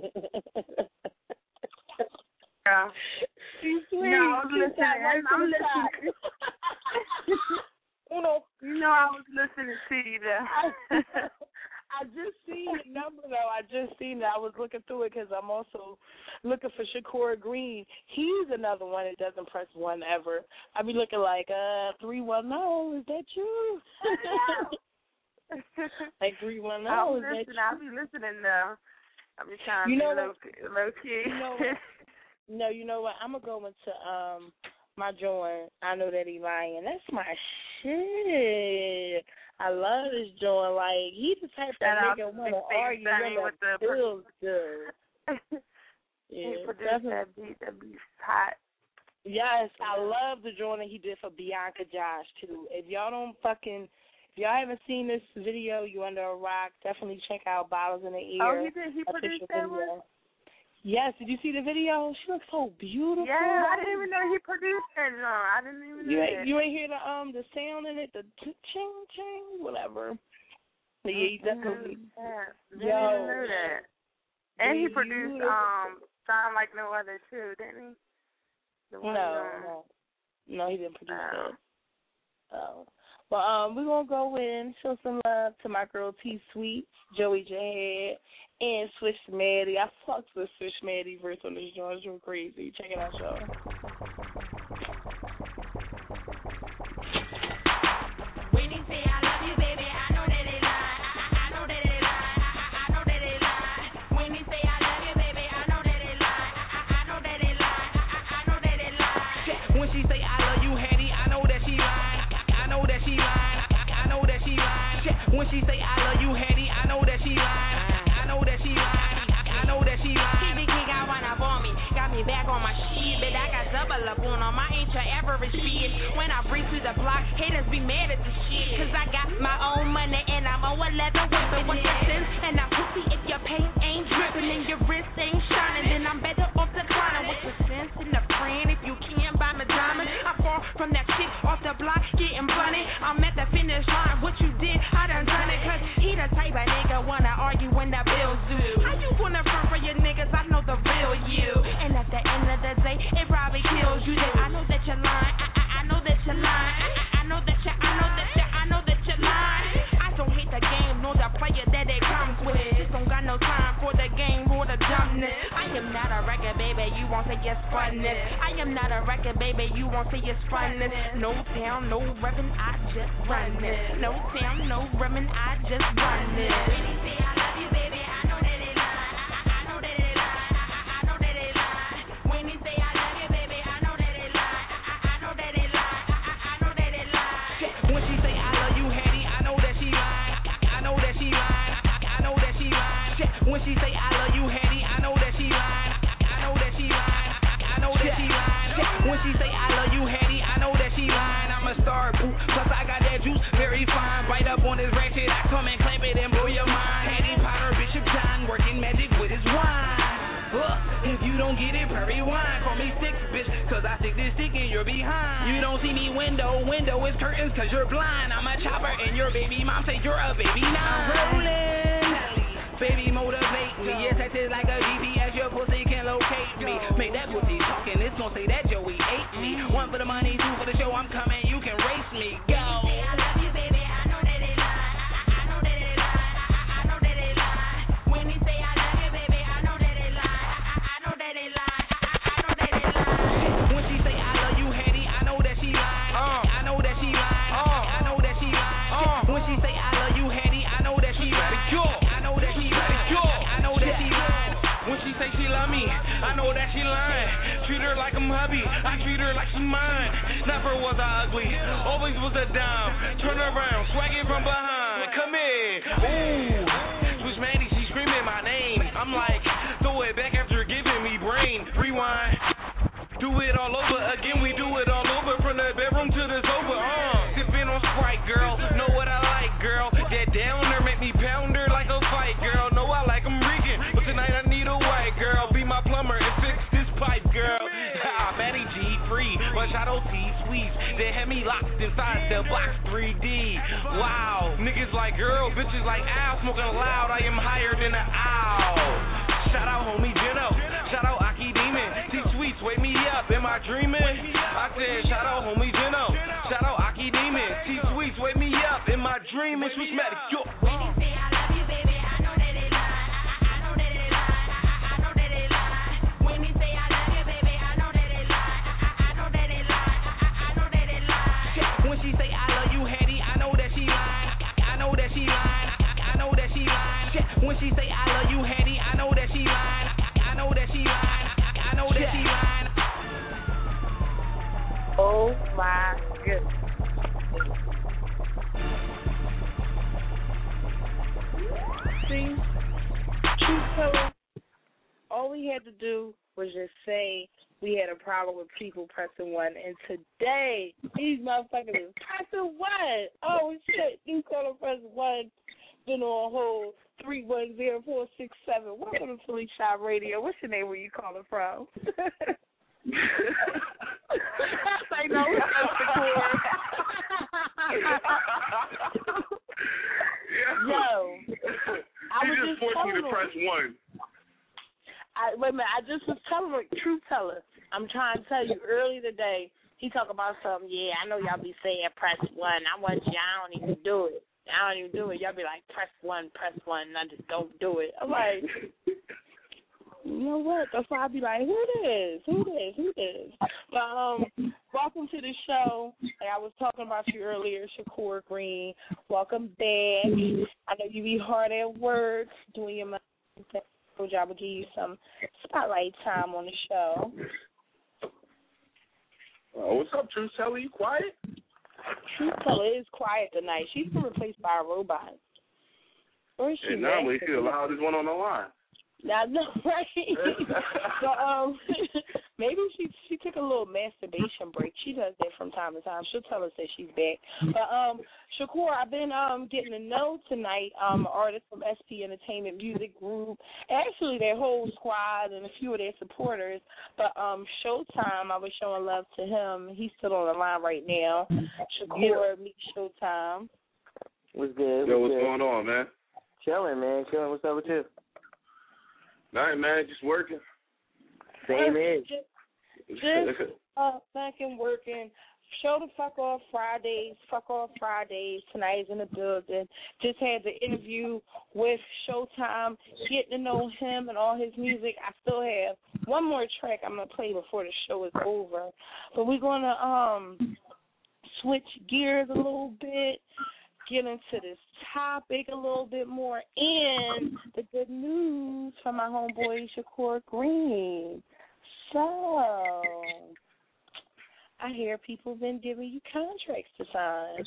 Yeah. T-Sweet. No, I was listening. I'm, I'm listening. Uno. You know I was listening to you there. I just seen the number, though. I just seen it. I was looking through it because I'm also looking for Shakur Green. He's another one that doesn't press one ever. I be looking like, uh, three one zero, is that you? Like three one zero, is that you? I'll be listening now. I'll be trying you to know be low, low key. You know what? No, you know what? I'm going to go into um my joint. I know that he lying. That's my shit. I love this joint. Like, he the type of nigga want to argue with the feels good. Yeah, he produced that beat. That beat's hot. Yes, I love the joint that he did for Bianca Josh, too. If y'all don't fucking... If y'all haven't seen this video, you under a rock, definitely check out Bottles in the Ear. Oh, he did? He produced that one? Yes, did you see the video? She looks so beautiful. Yeah, I didn't even know he produced that song. I didn't even know you that. Ain't, you ain't hear the um the sound in it, the ching ching, whatever. Yeah, he definitely. Mm-hmm. Yo. I didn't know that. And he Do produced you- um Sound Like No Other too, didn't he? The No, one, um, no, no, he didn't produce Oh. that. Oh, well, um, we're gonna go in, show some love to my girl T Sweet, Joey Jihad, and Swish Maddie. I fucked with Swish Maddie verse on this joint. It's real crazy. Check it out, y'all. When he say I love you, baby, I know that it lie. I, I know that it lie. I, I know that it lie. When he say I love you, baby, I know that it lie. I, I know that it lie. I, I know that it lie. When she say I love you, Hattie, I know that she lying. I know that she lying. I know that she lying. When she say I love you, Hattie, I know that she lying. I know that she lying. I know that she lying. T V King got one up on me, got me back on my shit, but I got double up on them. I ain't your average bitch. When I breathe through the block, haters be mad at the shit, cause I got my own money and I'm on a leather whipping. What's the sense? And I'm pussy if your paint ain't dripping and your wrist ain't shining, then I'm better off declining. What's the sense in the friend if you can't buy me diamond? I fall from that shit off the block, getting funny. I'm at the finish line. What you did, I done done it, cause he the type of nigga wanna argue when the bills due. How you gonna front for your niggas? I know the real you. And at the end of the day, it probably kills you. Then I know that you're lying. I, I, I know that you're lying. I, I, I know that you, I know that you, I know that you're lying. I don't hate the game nor the player that it comes with. Just don't got no time for the game or the dumbness. I am not a record, baby. You won't say it's funness. I am not a record, baby. You won't say it's funness. No town, no reppin', I just run it. No town, no reppin', I just run it. When he say I love you, baby, I know that it lie. I, I know that it lie. I, I know that it lie. When he say I love you, baby, I know that it lie. I, I know that it lie. I, I know that it lie. When she say I love you, Hattie, I know that she lying. I know that she lying. I know that she lying. When she say I love you, Hattie, I know that she lying. I know that she lying. I know that she lying. When she say I love you, Hattie, I know that she lying. I'm a star, boo. Plus I got that juice, very fine. Bite up on this ratchet, I come and clamp it and blow your mind. Hattie Potter, Bishop John, working magic with his wine. Uh, if you don't get it, prairie wine. Call me six, bitch, cause I stick this stick in your behind. You don't see me window, window is curtains cause you're blind. I'm a chopper and your baby mom say you're a baby now. I'm rolling. Baby, motivate me. Yes, that is like a G P S. Your pussy can locate me. Make that pussy talking. It's gonna say that Joey ate me. One for the money, two for the show. I'm coming. You can race me. Go. I love you, baby. I know that it lie. I, I know that it lie. I, I know that it lie. When he say I love you, baby, I know that it lie. I, I know that it lie. I, I know that it lie. When she say I love you, Hattie, I know that she lying. Uh, I know that she lying. Uh, I know that she lying. Uh, when she say I love you, Hattie, I know that she lying. I know that she lying. I know that she lying. When she say she love me, I know that she lying. Treat her like I'm hubby, I treat her like she's mine. Never was I ugly, always was a dime. Turn around, swagging from behind. Come in, ooh. Swish Maddie, she screaming my name. I'm like, throw it back after giving me brain. Rewind. Do it all over again, we do it all over. From the bedroom to the sofa, uh. Sipping on Sprite, girl, know what I like, girl. That downer make me pound her like a fight, girl. Know I like 'em reeking, but tonight I need a white girl. Be my plumber and fix this pipe, girl. Ha, Maddie G free, but Shadow T sweets. They had me locked inside the box three D. Wow, niggas like girl, bitches like owl. Smoking loud, I am higher than an owl. Shout out homie Gino, shout out Aki Demon. T Sweets, wake me up, am I dreaming? I said shout out homie Gino, shout out Aki Demon. T Sweets, wake me up, am I dreaming? Switch Maddie, yo. When he say I love you, baby, I know that it lie. I, I know that it lie. I, I know that it lie. When he say I love you, baby, I know that it lie. I, I know that it lie. I, I know that it lie. When she say I love you, Hattie, I know that she lying. I know that she lying. I know that she lying. When she say I love you, Hattie, I know that she lying. I know that she lying. I know that she lying. Oh my goodness. See, truth teller, all we had to do was just say we had a problem with people pressing one, and today these motherfuckers is pressing one. Oh shit, you gonna press one, been on hold three one zero four six seven. Welcome to Philly Shop Radio. What's your name? Where you calling from? I know that's the core. Yo, I he was just just forced me telling to him. press one. I, wait a minute, I just was telling him, truth teller. I'm trying to tell you, early today, he talk about something. Yeah, I know y'all be saying press one. I want you. I don't even do it. I don't even do it. Y'all be like press one, press one, and I just don't do it. I'm like, you know what? That's why I be like, who this? Who this? Who this? But um, welcome to the show. Like I was talking about you earlier, Shakur Green. Welcome back. I know you be hard at work doing your job. Will give you some spotlight time on the show. Oh, what's up, Truth Teller? You quiet? Truth Teller is quiet tonight. She's been replaced by a robot. Or is she? Yeah, normally she's the loudest one on the line. I know, right? So, um, maybe she she took a little masturbation break. She does that from time to time. She'll tell us that she's back. But um, Shakur, I've been um getting to know tonight um artists from S P Entertainment Music Group, actually their whole squad and a few of their supporters. But um, Showtime, I was showing love to him. He's still on the line right now. Shakur, meet Showtime. What's good? Yo, what's, what's good? going on, man? Chilling, man. Chilling. What's up with you? Nothing, man. Just working. Same age. Just, just uh, fucking working. Show the fuck off Fridays. Fuck off Fridays. Tonight's in the building. Just had the interview with Showtime, getting to know him and all his music. I still have one more track I'm gonna play before the show is over. But we're gonna um switch gears a little bit. Get into this topic a little bit more, and the good news from my homeboy Shakur Green. So, I hear people been giving you contracts to sign.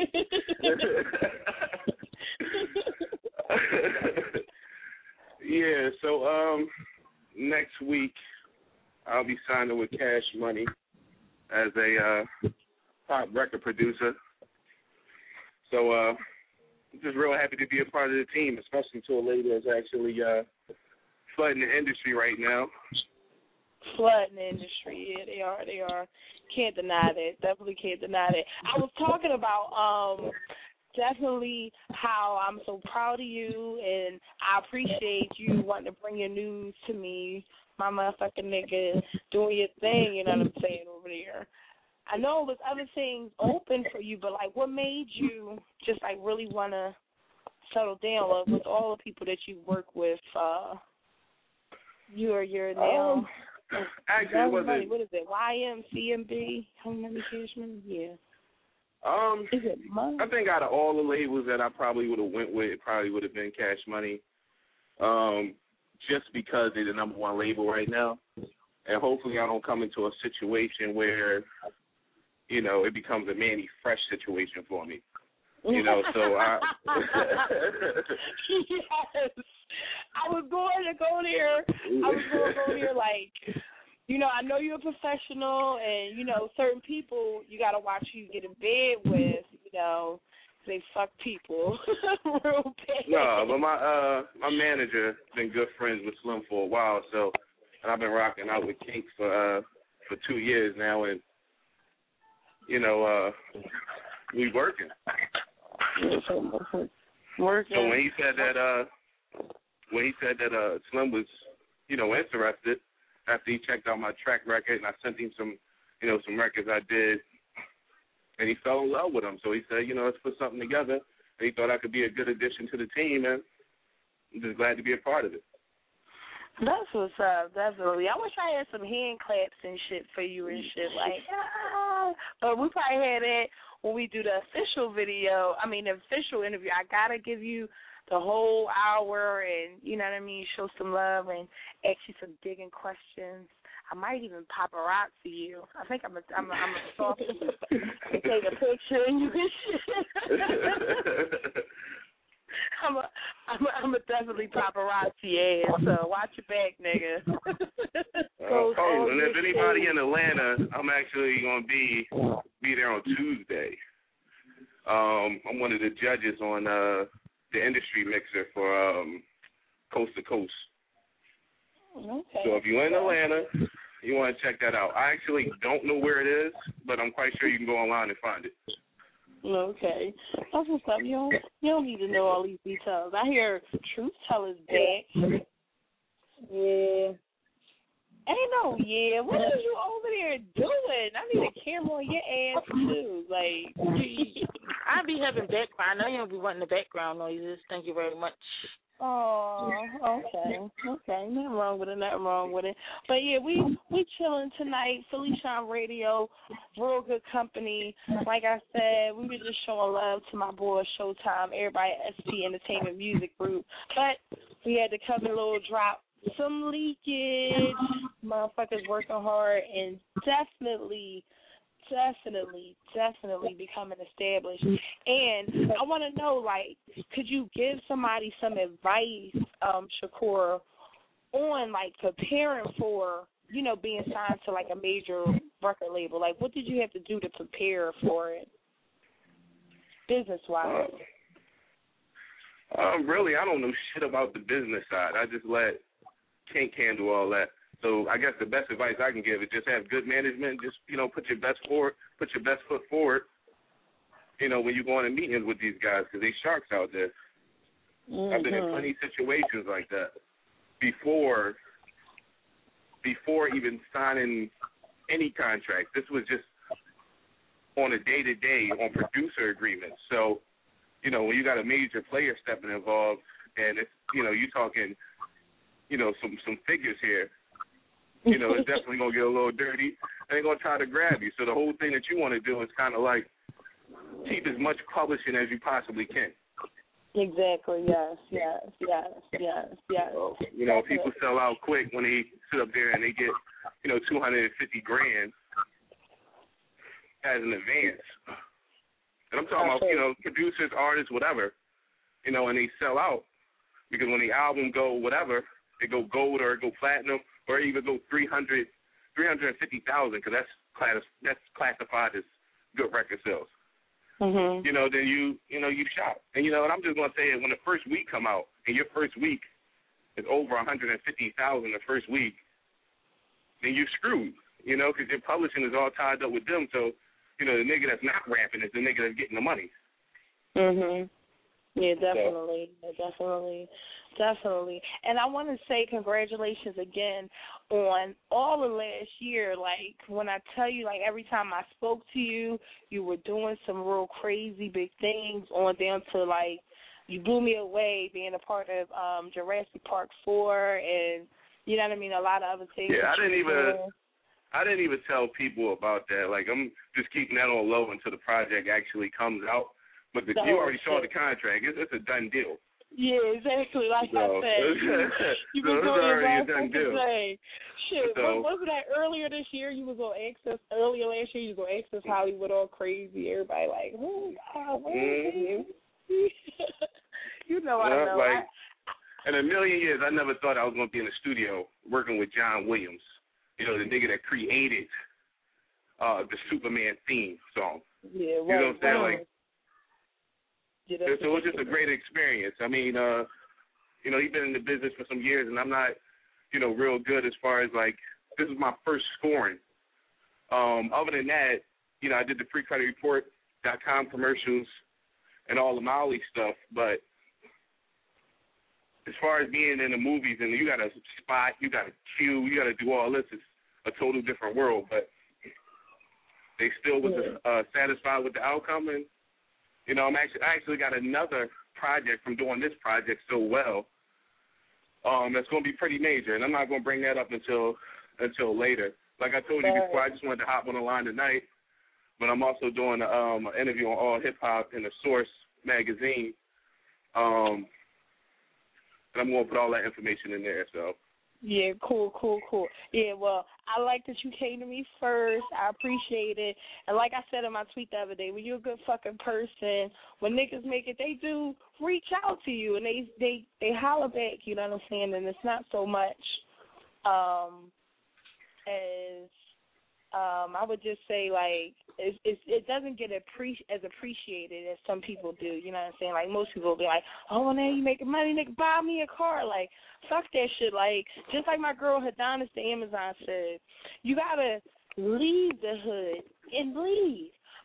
Yeah, so um, next week I'll be signing with Cash Money as a uh, pop record producer. So uh, I'm just real happy to be a part of the team, especially to a lady that's actually uh, flooding the industry right now. Flooding the industry, yeah, they are, they are. Can't deny that. Definitely can't deny that. I was talking about um, definitely how I'm so proud of you, and I appreciate you wanting to bring your news to me, my motherfucking nigga, doing your thing, you know what I'm saying, over there. I know there's other things open for you, but, like, what made you just, like, really want to settle down like, with all the people that you work with? Uh, you are your now. Um, actually, it wasn't. What is it? Y M C M B? Home Cashman? Yeah. Um, is it mine? I think out of all the labels that I probably would have went with, it probably would have been Cash Money. Um, just because they're the number one label right now, and hopefully I don't come into a situation where, you know, it becomes a Manny Fresh situation for me. You know, so I. Yes. I was going to go there. I was going to go there like, you know, I know you're a professional, and, you know, certain people you got to watch who you get in bed with, you know. They fuck people real bad. No, but my uh my manager been good friends with Slim for a while, so and I've been rocking out with Kink for uh for two years now, and you know uh we working. Working. So when he said that uh when he said that uh Slim was you know interested after he checked out my track record and I sent him some you know some records I did. And he fell in love with him. So he said, you know, let's put something together. And he thought I could be a good addition to the team, and I'm just glad to be a part of it. That's what's up, definitely. I wish I had some hand claps and shit for you and shit. Like, ah. But we probably had that when we do the official video. I mean, the official interview. I got to give you the whole hour and, you know what I mean, show some love and ask you some digging questions. I might even paparazzi you. I think I'm a, I'm a, I'm a stalk you. Take a picture and you and shit. I'm a, I'm a, I'm a definitely paparazzi ass, so watch your back, nigga. uh, oh, and if anybody in Atlanta, I'm actually going to be be there on Tuesday. Um, I'm one of the judges on uh, the industry mixer for um, Coast to Coast. Okay. So if you're in Atlanta, you want to check that out. I actually don't know where it is, but I'm quite sure you can go online and find it. Okay. That's what's up. You don't, you don't need to know all these details. I hear Truth Teller's back. Yeah. Ain't no yeah. What are you over there doing? I need a camera on your ass too. Like I be having background. I know you don't be wanting the background noises. Thank you very much. Oh, okay, okay. Nothing wrong with it. Nothing wrong with it. But yeah, we we chilling tonight. Philly Shine Radio, real good company. Like I said, we were just showing love to my boy Showtime, everybody at S P Entertainment Music Group. But we had to come a little drop. Some leakage, motherfuckers working hard and definitely, definitely, definitely becoming established. And I want to know, like, could you give somebody some advice, um, Shakur, on, like, preparing for, you know, being signed to, like, a major record label? Like, what did you have to do to prepare for it, business-wise? Uh, um, really, I don't know shit about the business side. I just let Kink handle all that. So I guess the best advice I can give is just have good management. Just, you know, put your best forward, put your best foot forward, you know, when you go into meetings with these guys, because they sharks out there. Mm-hmm. I've been in plenty of situations like that before, before even signing any contract. This was just on a day-to-day on producer agreements. So, you know, when you got a major player stepping involved and it's, you know, you talking, you know, some, some figures here, you know, it's definitely going to get a little dirty, and they're going to try to grab you. So the whole thing that you want to do is kind of like keep as much publishing as you possibly can. Exactly, yes, yes, yes, yes, yes. So, you know, people sell out quick when they sit up there and they get, you know, two hundred fifty grand as an advance. And I'm talking about, you know, producers, artists, whatever, you know, and they sell out because when the album go whatever, it go gold or it go platinum or even go three hundred, three hundred fifty thousand because that's class, that's classified as good record sales. Mm-hmm. You know, then you you know you shop, and you know, and I'm just gonna say it when the first week come out, and your first week is over one hundred fifty thousand the first week, then you're screwed. You know, because your publishing is all tied up with them. So, you know, the nigga that's not rapping is the nigga that's getting the money. Mhm. Yeah, definitely, so. definitely, definitely. And I want to say congratulations again on all of last year. Like, when I tell you, like, every time I spoke to you, you were doing some real crazy big things on down to, like, you blew me away being a part of um, Jurassic Park four and, you know what I mean, a lot of other things. Yeah, I didn't even... Doing. I didn't even tell people about that. Like, I'm just keeping that on low until the project actually comes out. But the, you already saw the contract. It's, it's a done deal. Yeah, exactly. Like so, I said, you've been so doing your a done deal. Thing. Shit, so, wasn't that earlier this year? You was on Access earlier last year. You was on Access Hollywood, all crazy. Everybody like, oh God, where mm-hmm. is he? You know, I yeah, know. Like, I, in a million years, I never thought I was going to be in the studio working with John Williams. You know, the nigga that created uh, the Superman theme song. Yeah, right. You know what I'm saying? Right. Like. So it was just a great experience. I mean, uh, you know, he's been in the business for some years, and I'm not, you know, real good as far as, like, this is my first scoring. Um, other than that, you know, I did the free credit report dot com commercials and all the Molly stuff, but as far as being in the movies and you got to spot, you got to cue, you got to do all this, it's a total different world, but they still was uh, satisfied with the outcome, and you know, I'm actually I actually got another project from doing this project so well. Um, that's going to be pretty major, and I'm not going to bring that up until until later. Like I told you before, I just wanted to hop on the line tonight, but I'm also doing um, an interview on All Hip Hop in the Source magazine, um, and I'm going to put all that information in there. So. Yeah, cool, cool, cool. Yeah, well, I like that you came to me first. I appreciate it. And like I said in my tweet the other day, when you're a good fucking person, when niggas make it, they do reach out to you and they they, they holler back, you know what I'm saying? And it's not so much um, as, um, I would just say, like, it, it, it doesn't get appreci- as appreciated as some people do, you know what I'm saying? Like, most people will be like, oh, now you making money, nigga, buy me a car. Like, fuck that shit. Like, just like my girl Hadonis the Amazon said, you got to leave the hood and leave.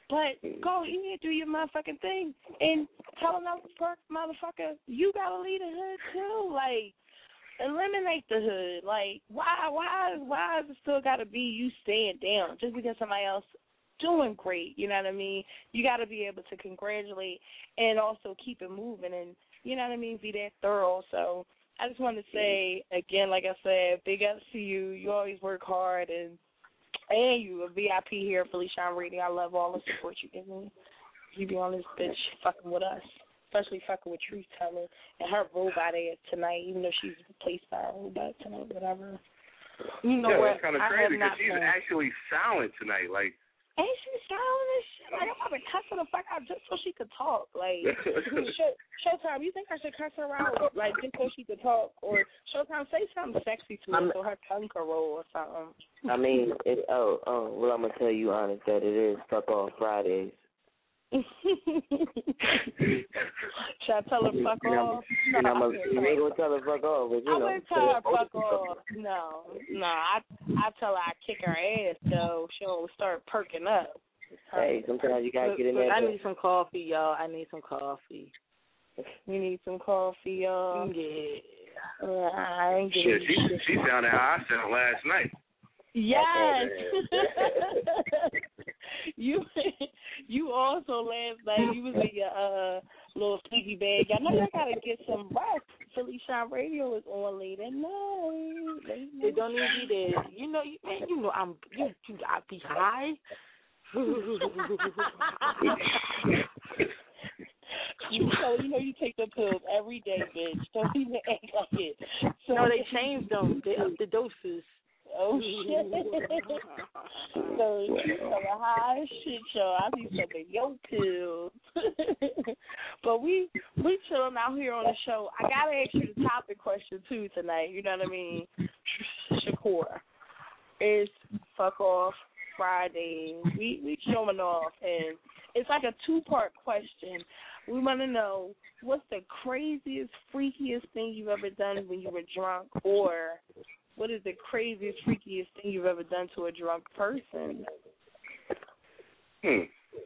But go ahead, do your motherfucking thing, and tell another motherfucker you gotta leave the hood too. Like, eliminate the hood. Like, why, why, why is it still gotta be you staying down just because somebody else doing great? You know what I mean? You gotta be able to congratulate and also keep it moving, and you know what I mean. Be that thorough. So I just wanted to say again, like I said, big ups to you. You always work hard and. And you a V I P here at Philly Shine Radio. I love all the support you give me. You be on this bitch fucking with us, especially fucking with Truth Teller and her robot ass tonight, even though she's replaced by a robot tonight, whatever. You know yeah, what? It's kind of I crazy because she's been. actually silent tonight. Like, ain't she silent as shit? Like, I'm about to cuss her the fuck out just so she could talk. Like, show, Showtime, you think I should cuss her out, like, just so she could talk? Or, Showtime, say something sexy to her I'm, so her tongue can roll or something. I mean, it, oh, oh, well, I'm going to tell you, honest, that it is Fuck Off Fridays. Should I tell her fuck and off? I'm, No, and I'm a, you ain't going to tell her fuck off, but, you I know. I wouldn't tell her fuck off. No, no, I I tell her I kick her ass, though. She'll start perking up. Hey, sometimes you got to get in Look, there. I need some coffee, y'all. I need some coffee. You need some coffee, y'all? Yeah. Uh, I ain't getting shit, she, she sounded how I sounded last night. Yes. you you also last night you was in your uh little sleepy bag. I know y'all gotta get some rest. Philly Shine Radio is on late at night. Late night. It don't even be there. You know, you man, you know I'm you, you I be high. You know, you know, you take the pills every day, bitch. Don't even act like it. So no, they changed them. They upped the doses. Oh shit! So you some high shit, y'all. I be taking your pills. But we we chilling out here on the show. I gotta ask you the topic question too tonight. You know what I mean, Shakur? It's Fuck Off Friday. We we showing off, and it's like a two part question. We want to know what's the craziest, freakiest thing you've ever done when you were drunk, or what is the craziest, freakiest thing you've ever done to a drunk person? Hmm.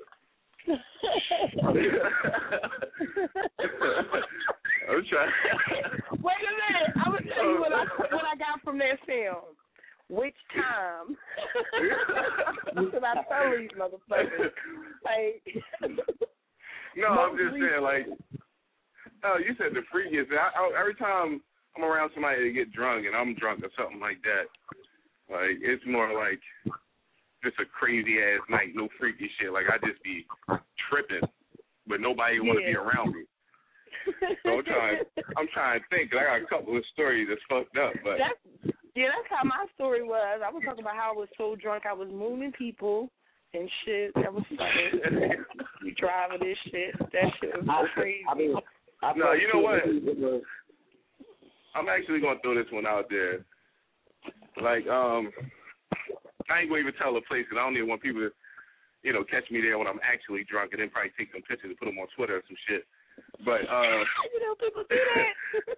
I'm trying. Wait a minute. I'm going to tell you what I, what I got from that film. Which time? Should I tell these motherfuckers? Like, no, I'm just saying, like, oh, you said the freakiest. I, I, every time I'm around somebody to get drunk and I'm drunk or something like that, like, it's more like just a crazy ass night, no freaky shit. Like, I just be tripping, but nobody want to yeah. be around me. So I'm trying, I'm trying to think. I got a couple of stories that's fucked up, but that's, yeah, that's how my story was. I was talking about how I was so drunk I was mooning people and shit. That was funny. You driving this shit. That shit was so crazy. I mean, I no, you know what? I'm actually gonna throw this one out there. Like, um, I ain't gonna even tell the place because I don't even want people to, you know, catch me there when I'm actually drunk and then probably take some pictures and put them on Twitter or some shit. But uh, you know, people do that.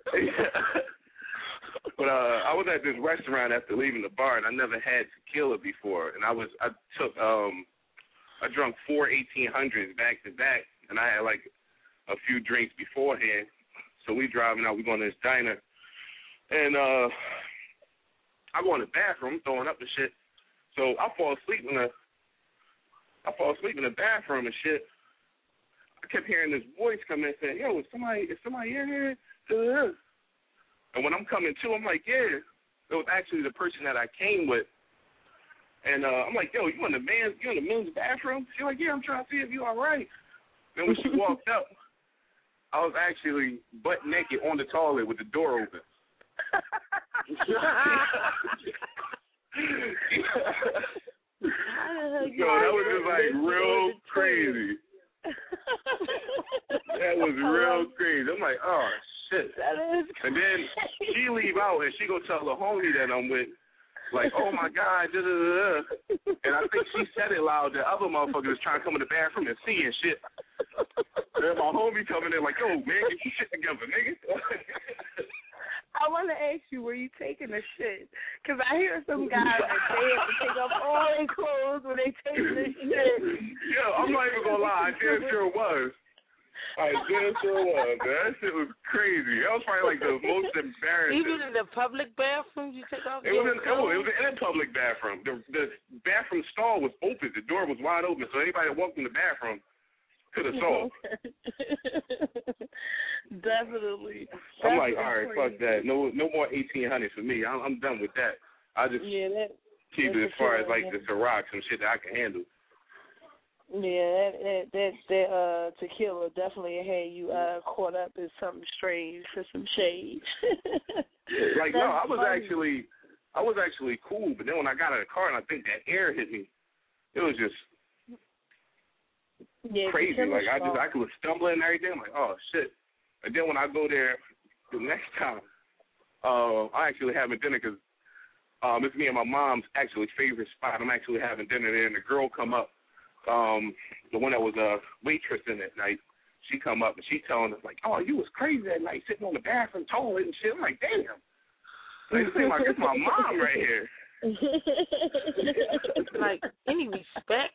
But uh, I was at this restaurant after leaving the bar, and I never had tequila before. And I was, I took, um, I drunk four eighteen hundreds back to back, and I had like a few drinks beforehand. So we driving out, we going to this diner, and uh, I go in the bathroom, throwing up and shit. So I fall asleep in the, I fall asleep in the bathroom and shit. I kept hearing this voice come in saying, "Yo, is somebody, is somebody in here?" And when I'm coming to, I'm like, "Yeah." It was actually the person that I came with. And uh, I'm like, "Yo, you in the man's, you in the men's bathroom?" She's like, "Yeah, I'm trying to see if you all right." Then when she walked up, I was actually butt naked on the toilet with the door open. Yo, that was just like real crazy. That was real crazy. I'm like, oh shit. That is crazy. And then she leave out and she go tell the homie that I'm with, like, "Oh my God, da da da." And I think she said it loud. The other motherfucker was trying to come in the bathroom and see and shit. And my homie coming in like, "Yo, man, get your shit together, nigga." I I want to ask you, were you taking a shit? Because I hear some guys that they have to take off all their clothes when they take the shit. Yo, I'm not even gonna lie. I damn sure was. I damn sure was. That shit was crazy. That was probably like the most embarrassing. Even in the public bathrooms, you take off it your was in, clothes? It was in a public bathroom. The the bathroom stall was open. The door was wide open, so anybody that walked in the bathroom could have saw. Definitely. I'm like, all right, fuck that. No, no more eighteen hundred for me. I'm, I'm done with that. I just yeah, that, keep it as far as like the Ciroc, some shit that I can handle. Yeah, that that that, that uh, tequila definitely had you uh, caught up in something strange for some shade. Like no, I was funny. actually, I was actually cool, but then when I got out of the car and I think that air hit me, it was just. Yeah, crazy. Like I just I was stumbling and everything. I'm like, oh shit. And then when I go there the next time, uh, I actually having dinner because um, it's me and my mom's actually favorite spot. I'm actually having dinner there, and the girl come up, um, the one that was a waitress in that night. She come up and she telling us like, oh, you was crazy that night sitting on the bathroom toilet and shit. I'm like, damn. Like this ain't like it's my mom right here. Like any respect.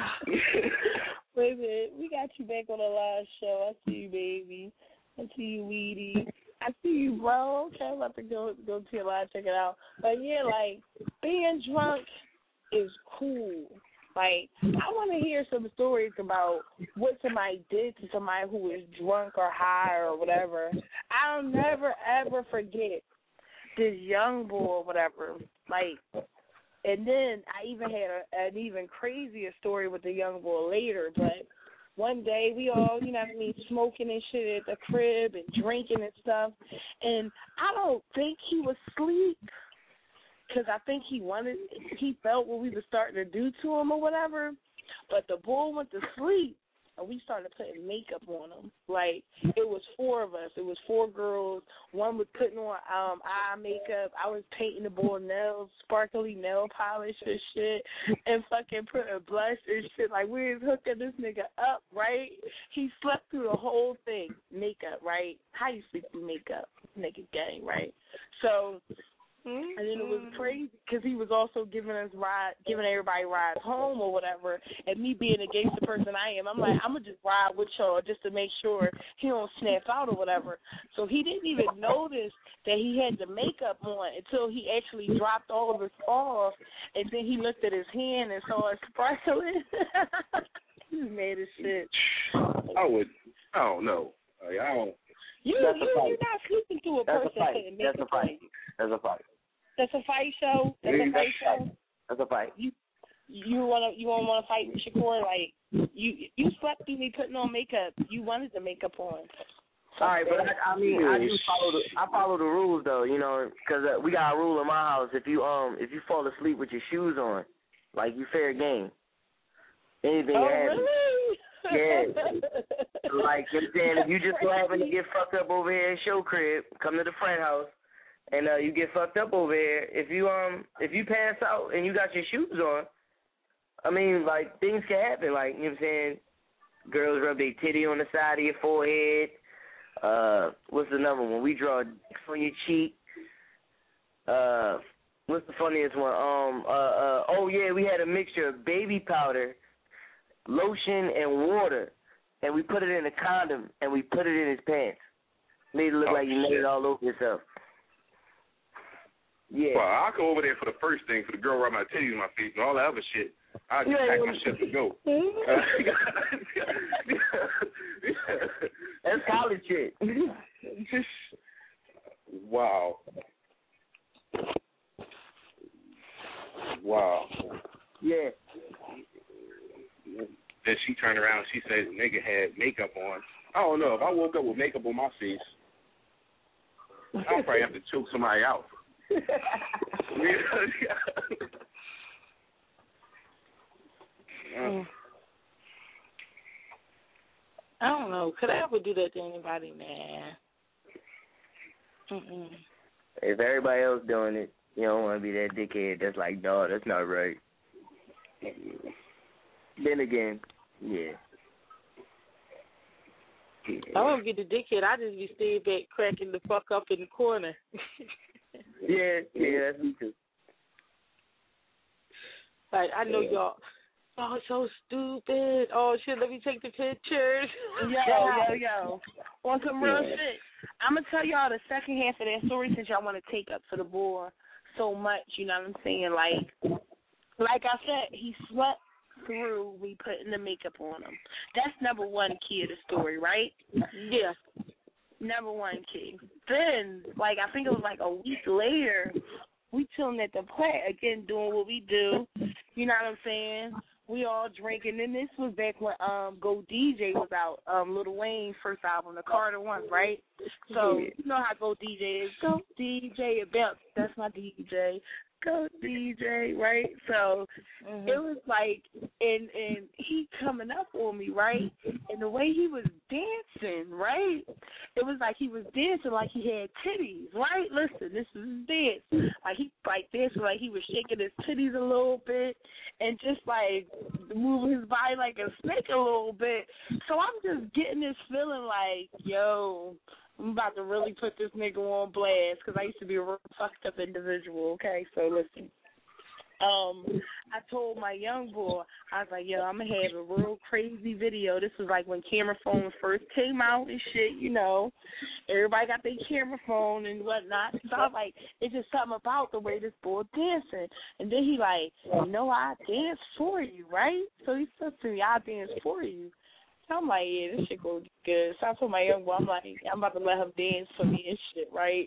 Wait a minute, we got you back on the live show. I see you, baby. I see you, Weedy. I see you, bro. Okay, I'm about to go go to your live, check it out. But yeah, like being drunk is cool. Like I want to hear some stories about what somebody did to somebody who was drunk or high or whatever. I'll never ever forget this young boy or whatever. Like. And then I even had a, an even crazier story with the young boy later. But one day we all, you know what I mean, smoking and shit at the crib and drinking and stuff. And I don't think he was asleep because I think he wanted, he felt what we were starting to do to him or whatever. But the boy went to sleep. And we started putting makeup on him. Like, it was four of us. It was four girls. One was putting on um, eye makeup. I was painting the boy nails, sparkly nail polish and shit, and fucking putting blush and shit. Like, we was hooking this nigga up, right? He slept through the whole thing. Makeup, right? How you sleep through makeup? Nigga gang, right? So... And then it was crazy because he was also giving us ride, giving everybody rides home or whatever. And me being the gangster person I am, I'm like, I'm gonna just ride with y'all just to make sure he don't snap out or whatever. So he didn't even notice that he had the makeup on until he actually dropped all of us off. And then he looked at his hand and saw it sparkling. He was mad as shit. I would, I don't know. Like, I don't. You, That's you, you're not sleeping to a That's person a fight. putting That's makeup a fight. on. That's a fight. That's a fight show. That's a fight show. That's a fight. You you wanna you wanna wanna fight with Shakur? Like you you slept through me putting on makeup. You wanted the makeup on. All right, but I, I mean, I do follow the I follow the rules though, you know, because uh, we got a rule in my house. If you um if you fall asleep with your shoes on, like you fair game. Anything oh, happens. Really? Yeah. Like you know, saying, if you just so happen to get fucked up over here at show crib, come to the friend house. And uh, you get fucked up over here. If you um if you pass out and you got your shoes on, I mean, like things can happen. Like you know what I'm saying, girls rub their titty on the side of your forehead. Uh, what's another one? We draw dicks on your cheek. Uh, what's the funniest one? Um, uh, uh, oh yeah, we had a mixture of baby powder, lotion, and water, and we put it in a condom and we put it in his pants. Made it look oh, like you laid it all over yourself. Yeah. Well, I'll go over there for the first thing, for the girl rub my titties in my face and all that other shit. I'll just pack my shit and go. That's college shit. Wow. Wow. Yeah. Then she turned around, she said the nigga had makeup on. I don't know. If I woke up with makeup on my face, I'll probably have to choke somebody out. mm. I don't know. Could I ever do that to anybody? Nah. Mm-mm. If everybody else doing it, you don't want to be that dickhead that's like, no, that's not right. Then again, yeah. I don't get the dickhead. I just be staying back, cracking the fuck up in the corner. yeah, yeah, that's me too. Like I know yeah. y'all. Oh, so stupid. Oh shit, let me take the pictures. Yo, yo, yo. On some real yeah. shit. I'm gonna tell y'all the second half of that story since y'all want to take up to the board so much. You know what I'm saying? Like, like I said, he slept through me putting the makeup on him. That's number one key of the story, right? Yeah. Number one key. Then, like, I think it was like a week later, we chilling at the plant again, doing what we do. You know what I'm saying? We all drinking, and this was back when um Go D J was out, um Lil Wayne's first album, the Carter One, right? So you know how Go D J is. Go D J about that's my D J. Go D J, right? So mm-hmm. it was like, and and he coming up on me, right? And the way he was dancing, right? It was like he was dancing like he had titties, right? Listen, this is his dance. Like he like dancing like he was shaking his titties a little bit and just like moving his body like a snake a little bit. So I'm just getting this feeling like, yo, I'm about to really put this nigga on blast because I used to be a real fucked up individual, okay? So listen. Um, I told my young boy, I was like, yo, I'm going to have a real crazy video. This was like when camera phones first came out and shit, you know. Everybody got their camera phone and whatnot. So I was like, it's just something about the way this boy dancing. And then he like, you know, I dance for you, right? So he said to me, I dance for you. So I'm like, yeah, this shit goes good. So I told my young boy, I'm like, I'm about to let him dance for me and shit, right?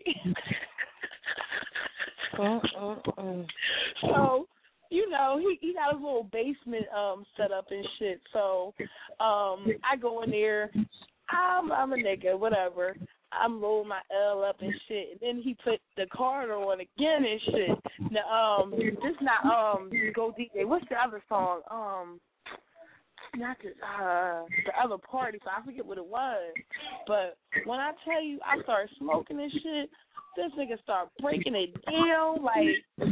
uh, uh, uh. So, you know, he, he got his little basement um set up and shit. So um I go in there, I'm I'm a nigga, whatever. I'm rolling my L up and shit. And then he put the card on again and shit. Now, um, this not um Go D J. What's the other song? Um. Not the, uh, the other party, so I forget what it was. But when I tell you I started smoking and shit, this nigga started breaking it down, like,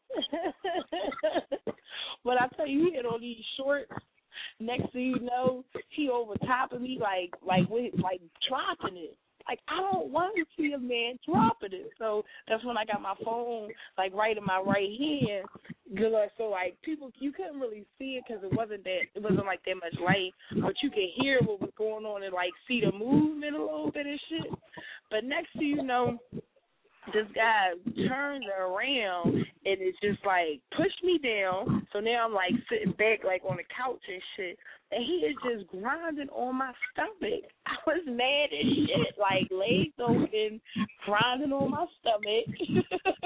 when I tell you he had on these shorts, next thing you know, he over top of me, like, like, with, like, dropping it. Like, I don't want to see a man dropping it. So that's when I got my phone, like, right in my right hand. So, like, people, you couldn't really see it because it wasn't that, it wasn't, like, that much light. But you could hear what was going on and, like, see the movement a little bit and shit. But next thing you know, this guy turns around and it's just, like, pushed me down. So now I'm, like, sitting back, like, on the couch and shit. And he is just grinding on my stomach. I was mad as shit, like legs open, grinding on my stomach.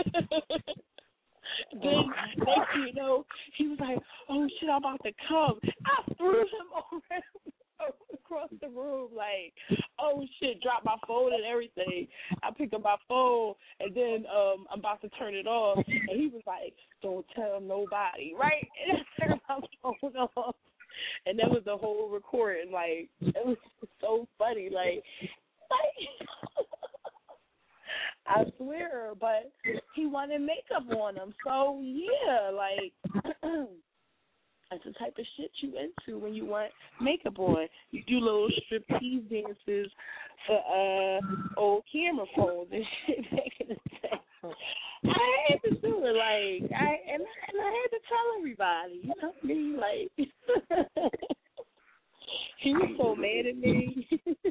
Then next thing you know, he was like, oh shit, I'm about to come. I threw him around across the room like, oh shit, dropped my phone and everything. I picked up my phone and then um I'm about to turn it off. And he was like, don't tell nobody, right? And I turned my phone off. And that was the whole recording. Like, it was so funny. Like, like I swear, but he wanted makeup on him. So, yeah, like, that's the type of shit you into when you want makeup on. You do little striptease dances for uh old camera phones and shit back in the day. I had to do it, like, I and, and I had to tell everybody, you know what I mean? Like, he was so mad at me.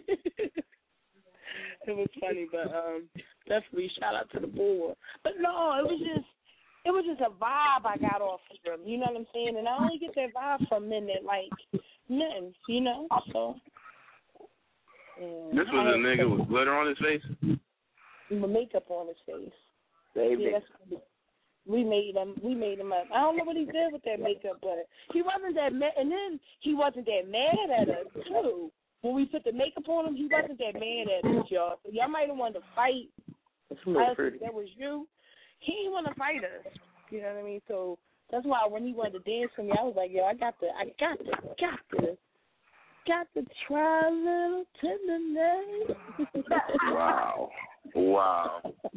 It was funny, but um, definitely shout out to the board. But no, it was just, it was just a vibe I got off of him. You know what I'm saying? And I only get that vibe from men that like men, you know. So. This was a nigga with glitter on his face. With makeup on his face. Baby. Yeah, that's, we made him. We made him up. I don't know what he did with that makeup, but he wasn't that mad. And then he wasn't that mad at us too. When we put the makeup on him, he wasn't that mad at us, y'all. So y'all might have wanted to fight. Us, that was you. He didn't want to fight us. You know what I mean? So that's why when he wanted to dance for me, I was like, yo, I got to, I got to, got to, got to try a little tenderness. Wow. Wow.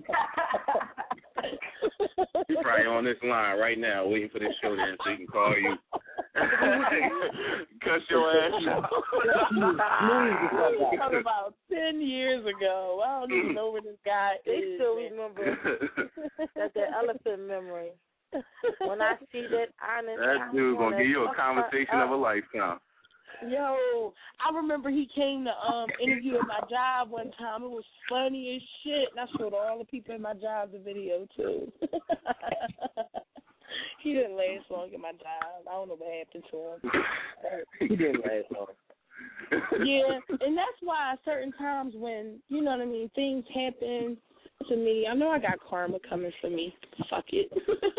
You're probably on this line right now waiting for this show to end so he can call you. cuss your ass out. I'm talking about ten years ago. I don't even know where this guy they is. They still remember that that elephant memory. When I see that honest, that dude gonna give you a conversation of a lifetime. Yo, I remember he came to um interview at my job one time. It was funny as shit, and I showed all the people in my job the video too. He didn't last long at my job. I don't know what happened to him. He didn't last long. Yeah, and that's why certain times when, you know what I mean, things happen to me, I know I got karma coming for me. Fuck it.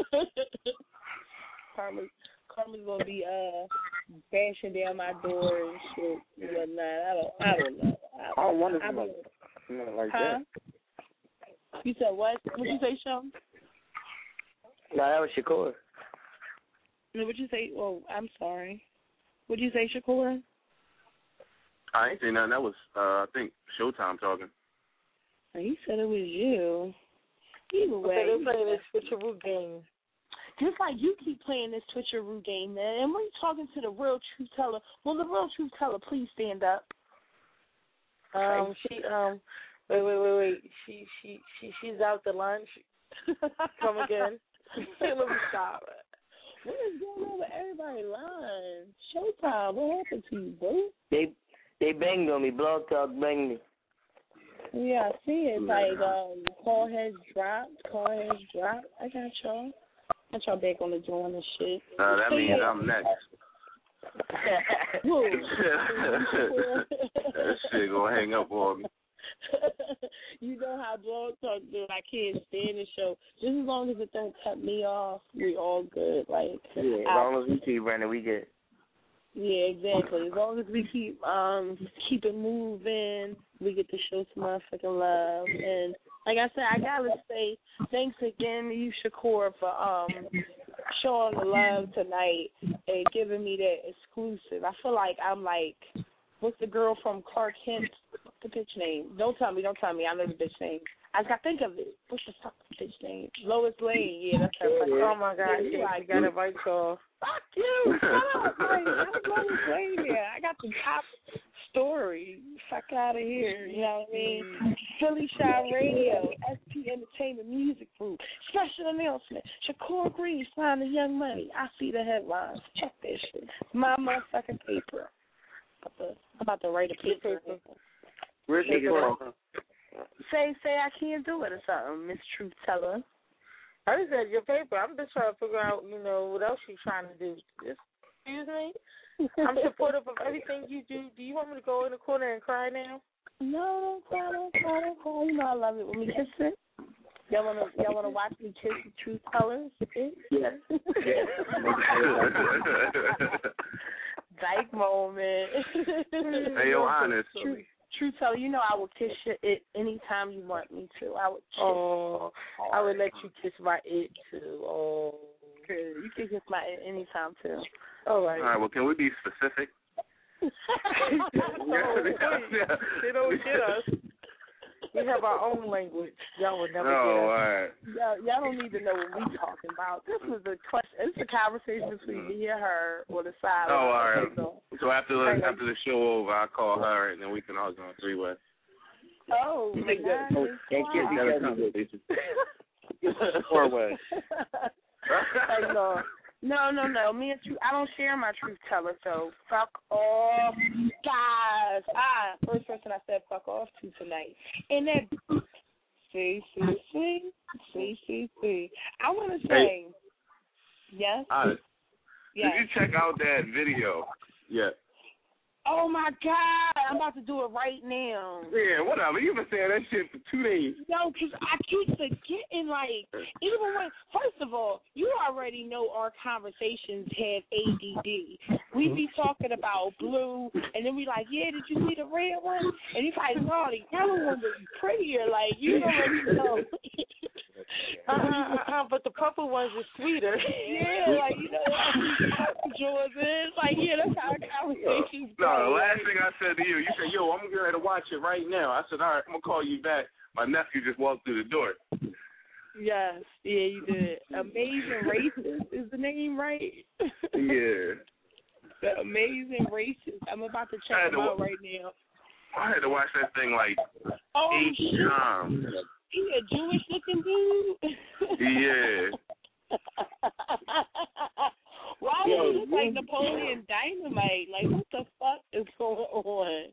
karma, karma's gonna be uh bashing down my door and shit and whatnot. I don't, I don't know. I don't want to I know nothing like huh? that. You said what? What'd you say, Sean? No, that was Shakur. What'd you say? Well, I'm sorry. What'd you say, Shakur? I ain't saying nothing. That was, uh, I think, Showtime talking. He said it was you. Either way. Okay, they're playing this switcheroo game. Just like you keep playing this switcheroo game, man. And we're talking to the real truth teller. Will the real truth teller please stand up? Um, she, um, wait, wait, wait, wait. She, she, she, she's out to lunch. Come again. Let me stop. What is going on with everybody lying? Showtime, what happened to you, bro? They they banged on me. Blog Talk banged me. Yeah, I see it. Like, um, call has dropped. Call has dropped. I got y'all. I got y'all back on the joint and shit. Uh, that means yeah. I'm next. That shit gonna hang up on me. You know how Blog Talk do. I can't stand the show. Just as long as it don't cut me off, we all good. Like, yeah, as long as we keep running, we good. Yeah, exactly. As long as we keep um keep it moving, we get to show some motherfucking love. And like I said, I gotta say thanks again to you, Shakur, for um showing the love tonight and giving me that exclusive. I feel like I'm like, what's the girl from Clark Kent? What's the bitch name? Don't tell me, don't tell me. I know the bitch name. I just got to think of it. What's the fuck bitch name? Lois Lane. Yeah, that's her. Yeah. Oh my God, yeah, I got to invite y'all. Fuck you. Shut up. Like, I'm Lois Lane here. I got the top story. Fuck out of here. You know what I mean? Philly Shot Radio, S P Entertainment Music Group. Special announcement. Shakur Green signed the Young Money. I see the headlines. Check this shit. My motherfucking paper. I'm about to, I'm about to write a paper. Where's Shakur? Say, say I can't do it or something, Miss Truth Teller. I just said your paper. I'm just trying to figure out, you know, what else you're trying to do. Just, excuse me? I'm supportive of everything you do. Do you want me to go in the corner and cry now? No, don't cry, don't cry, don't cry. You know I love it when we kiss it. Y'all wanna, y'all wanna watch me kiss the Truth Tellers? Yeah. Dyke moment. Hey, yo, honest. Truth, Truth Teller, you know I will kiss you it anytime you want me to. I would kiss. Oh, hard. I would let you kiss my it too. Oh, you can kiss my it anytime too. All right. All right. Well, can we be specific? No, they don't get us. We have our own language. Y'all would never oh, get us. All right. Y'all, y'all don't need to know what we talking about. This was a question. It's a conversation between me and her on the side. Oh, all right. So, so after the, after the show over, I'll call her and then we can all go on three way. Oh, my God. Can't get together. Four way. Hey, no. No, no, no. Me and Truth, I don't share my Truth Teller, so fuck off, guys. Ah, first person I said fuck off to tonight. And that, see, see, see, see, see, see. I want to say, hey, yes? Honest, yes. Did you check out that video yet? Oh, my God. I'm about to do it right now. Yeah, whatever. You've been saying that shit for two days. No, because I keep forgetting, like, even when, first of all, you already know our conversations have A D D. We be talking about blue, and then we like, yeah, did you see the red one? And he's like, no, the yellow one was prettier. Like, you already know. uh, uh, uh, but the purple ones are sweeter. Yeah, like, you know, George is. Like, yeah, that's how our conversations go. No, the last thing I said to you, you said, yo, I'm going to get ready to watch it right now. I said, all right, I'm going to call you back. My nephew just walked through the door. Yes, yeah, you did. Amazing Racist is the name, right? Yeah. The Amazing Racist. I'm about to check him out right now. I had to watch that thing like oh, eight shit. times. He a Jewish looking dude. Yeah. Why does he look like Napoleon Dynamite? Like, what the fuck is going on?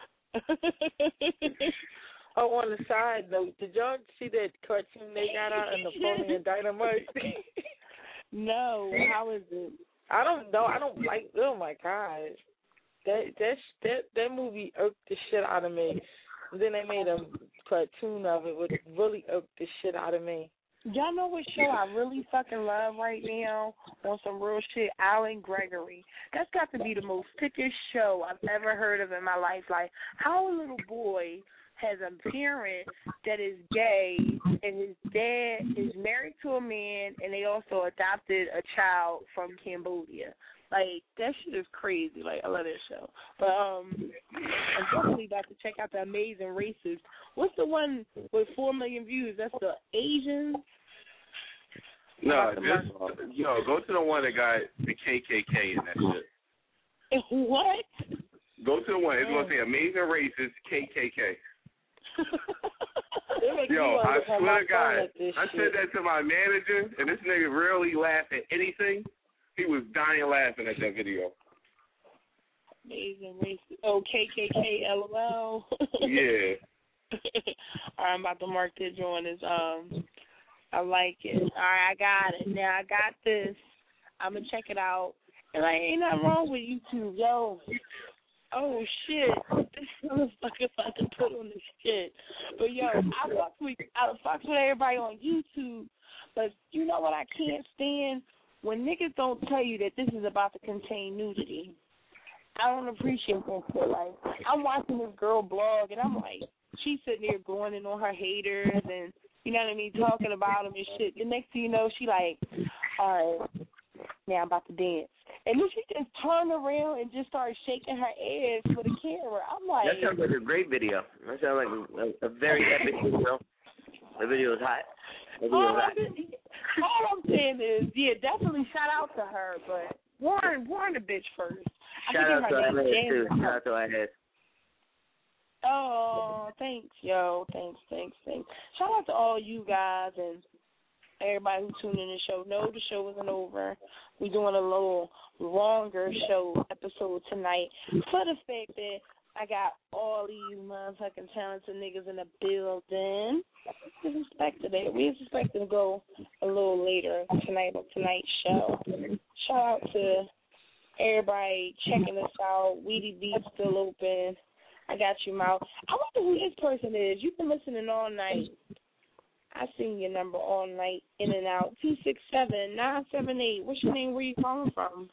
Oh, on the side note, did y'all see that cartoon they got out of Napoleon Dynamite? No, how is it? I don't know. I don't like. Oh my god, that that that that movie irked the shit out of me. And then they made a cartoon of it, which really irked the shit out of me. Y'all know what show I really fucking love right now on some real shit? Alan Gregory. That's got to be the most sickest show I've ever heard of in my life. Like, how a little boy has a parent that is gay and his dad is married to a man and they also adopted a child from Cambodia. Like, that shit is crazy. Like, I love that show. But um, I'm definitely about to check out The Amazing Racist. What's the one with four million views? That's the Asians? No, just, yo, go to the one that got the K K K in that shit. What? Go to the one. It's going to say Amazing Racist K K K. Yo, I swear to God, I said that to my manager, and this nigga rarely laughed at anything. He was dying laughing at that video. Amazing Racist. Oh, K K K, L O L. Yeah. All right, I'm about to mark this joint as, um, I like it. All right, I got it. Now, I got this. I'm going to check it out. And, like, ain't nothing wrong with YouTube, yo. Oh, shit. This motherfucker about to put on this shit. But, yo, I fuck with, I fuck with everybody on YouTube. But you know what I can't stand? When niggas don't tell you that this is about to contain nudity. I don't appreciate that shit. Like, I'm watching this girl blog, and I'm like, she's sitting there going in on her haters and, you know what I mean, talking about them and shit. The next thing you know, she like, all right, now I'm about to dance. And then she just turned around and just started shaking her ass for the camera. I'm like... That sounds like a great video. That sounds like a, a very epic video. The video is hot. The video all, is hot. I'm, all I'm saying is, yeah, definitely shout out to her, but warn, warn the bitch first. Shout out to her too. Shout out to her head. Oh, thanks, yo. Thanks, thanks, thanks. Shout out to all you guys and everybody who tuned in the show. No, the show isn't over. We're doing a little longer show episode tonight for the fact that I got all these motherfucking talented niggas in the building. We expected it. We expected to go a little later tonight on tonight's show. Shout out to everybody checking us out. Weedy Beat's still open. I got you, Mouth. I wonder who this person is. You've been listening all night. I seen your number all night, in and out. two six seven, nine seven eight. What's your name? Where you calling from?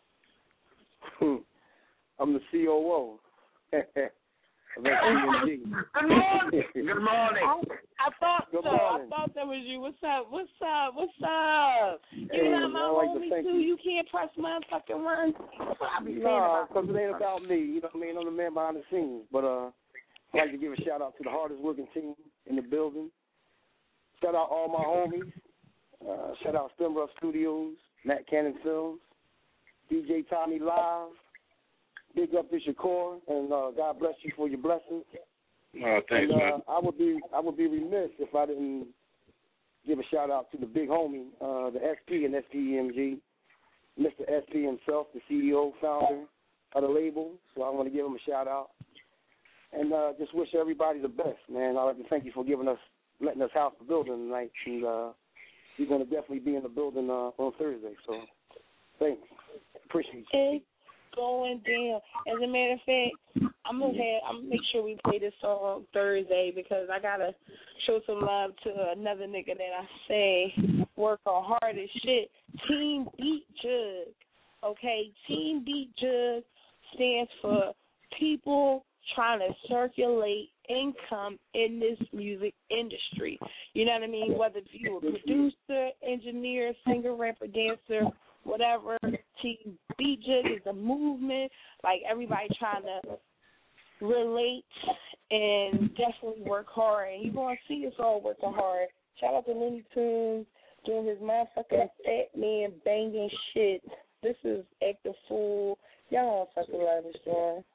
I'm the C O O. Good morning. Good morning. I, I thought Good so. morning. I thought that was you. What's up? What's up? What's up? You're Hey, not my I like to homie, thank too. you. You can't press motherfucking run. That's what I be saying No, about because it ain't about me. You know what I mean? I'm the man behind the scenes. But uh, I'd like to give a shout out to the hardest working team in the building. Shout out all my homies. Uh, shout out Stemruff Studios, Matt Cannon Films, D J Tommy Live. Big up to Shakur, and uh, God bless you for your blessings. Oh, thanks, and, uh, man. I would be I would be remiss if I didn't give a shout out to the big homie, uh, the S P and S P E M G, Mister S P himself, the C E O, founder of the label. So I want to give him a shout out, and uh, just wish everybody the best, man. I'd like to thank you for giving us, letting us house the building tonight, and uh, you're going to definitely be in the building uh, on Thursday. So thanks, appreciate you. It's going down. As a matter of fact, I'm gonna have, I'm gonna make sure we play this song Thursday because I gotta show some love to another nigga that I say work on hard as shit. Team Beat Jug, okay? Team Beat Jug stands for people trying to circulate income in this music industry. You know what I mean? Whether you're a producer, engineer, singer, rapper, dancer, whatever. Team Beat Jug is a movement. Like, everybody trying to relate and definitely work hard. And you're going to see us all working hard. Shout out to Looney Tunes doing his motherfucking fat man banging shit. This is Act the Fool. Y'all fucking love this joint.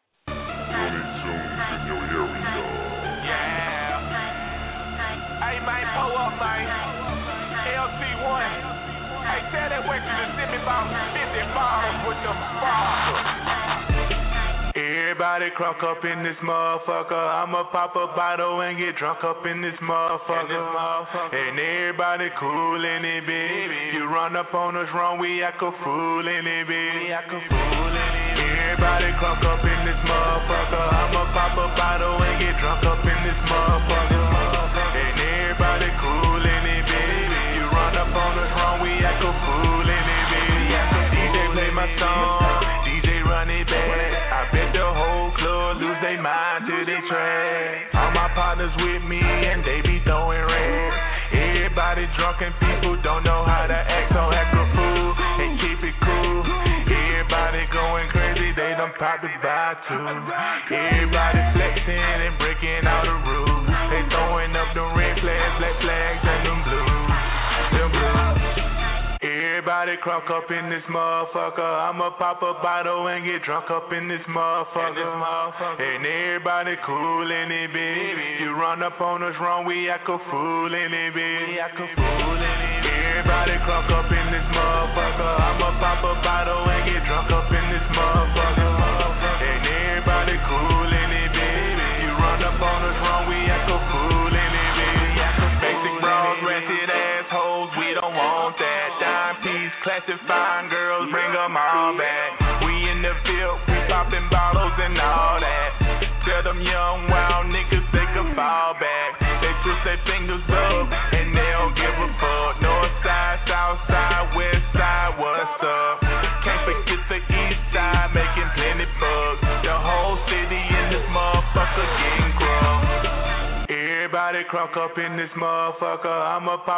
Yeah. Hey, man, pull up, man. L C one. Hey, tell that waitress to send me about fifty bottles with them bottles. Everybody crunk up in this motherfucker. I'ma pop a bottle and get drunk up in this motherfucker. And everybody cool in it, baby. You run up on us wrong, we act a fool in it, baby. Everybody crunk up in this motherfucker. I'ma pop a bottle and get drunk up in this motherfucker. And everybody cool in it, baby. You run up on us wrong, we act a fool in it, baby. D J play my song, D J run it back. I bet the whole club lose their mind to they trash. All my partners with me and they be throwing rats. Everybody drunk and people don't know how to act, so act a fool and keep it cool. Everybody going crazy, they done popped it by two. Everybody flexing and breaking all the rules. They throwing up them red flags, black flags, and them blues. Them blues. Everybody crunk up in this motherfucker. I'ma pop a bottle and get drunk up in this motherfucker. And everybody cool in it, baby. You run up on us wrong, we act a fool in it, baby. Everybody crunk up in this motherfucker. I'ma pop a bottle and get drunk up in this motherfucker. And everybody cool in it, baby. You run up on us wrong, we act a fool in it, baby. Basic bras, ratchet assholes, we don't want that. Dime piece, classic fine girls, bring them all back. We in the field, we popping bottles and all that. Tell them young wild niggas they can fall back. They twist their fingers up and they don't give a fuck. North side, south side, west side, what's up? Can't forget the east side, making plenty bucks. The whole city in this motherfucker getting crunk. Everybody crunk up in this motherfucker. I'ma pop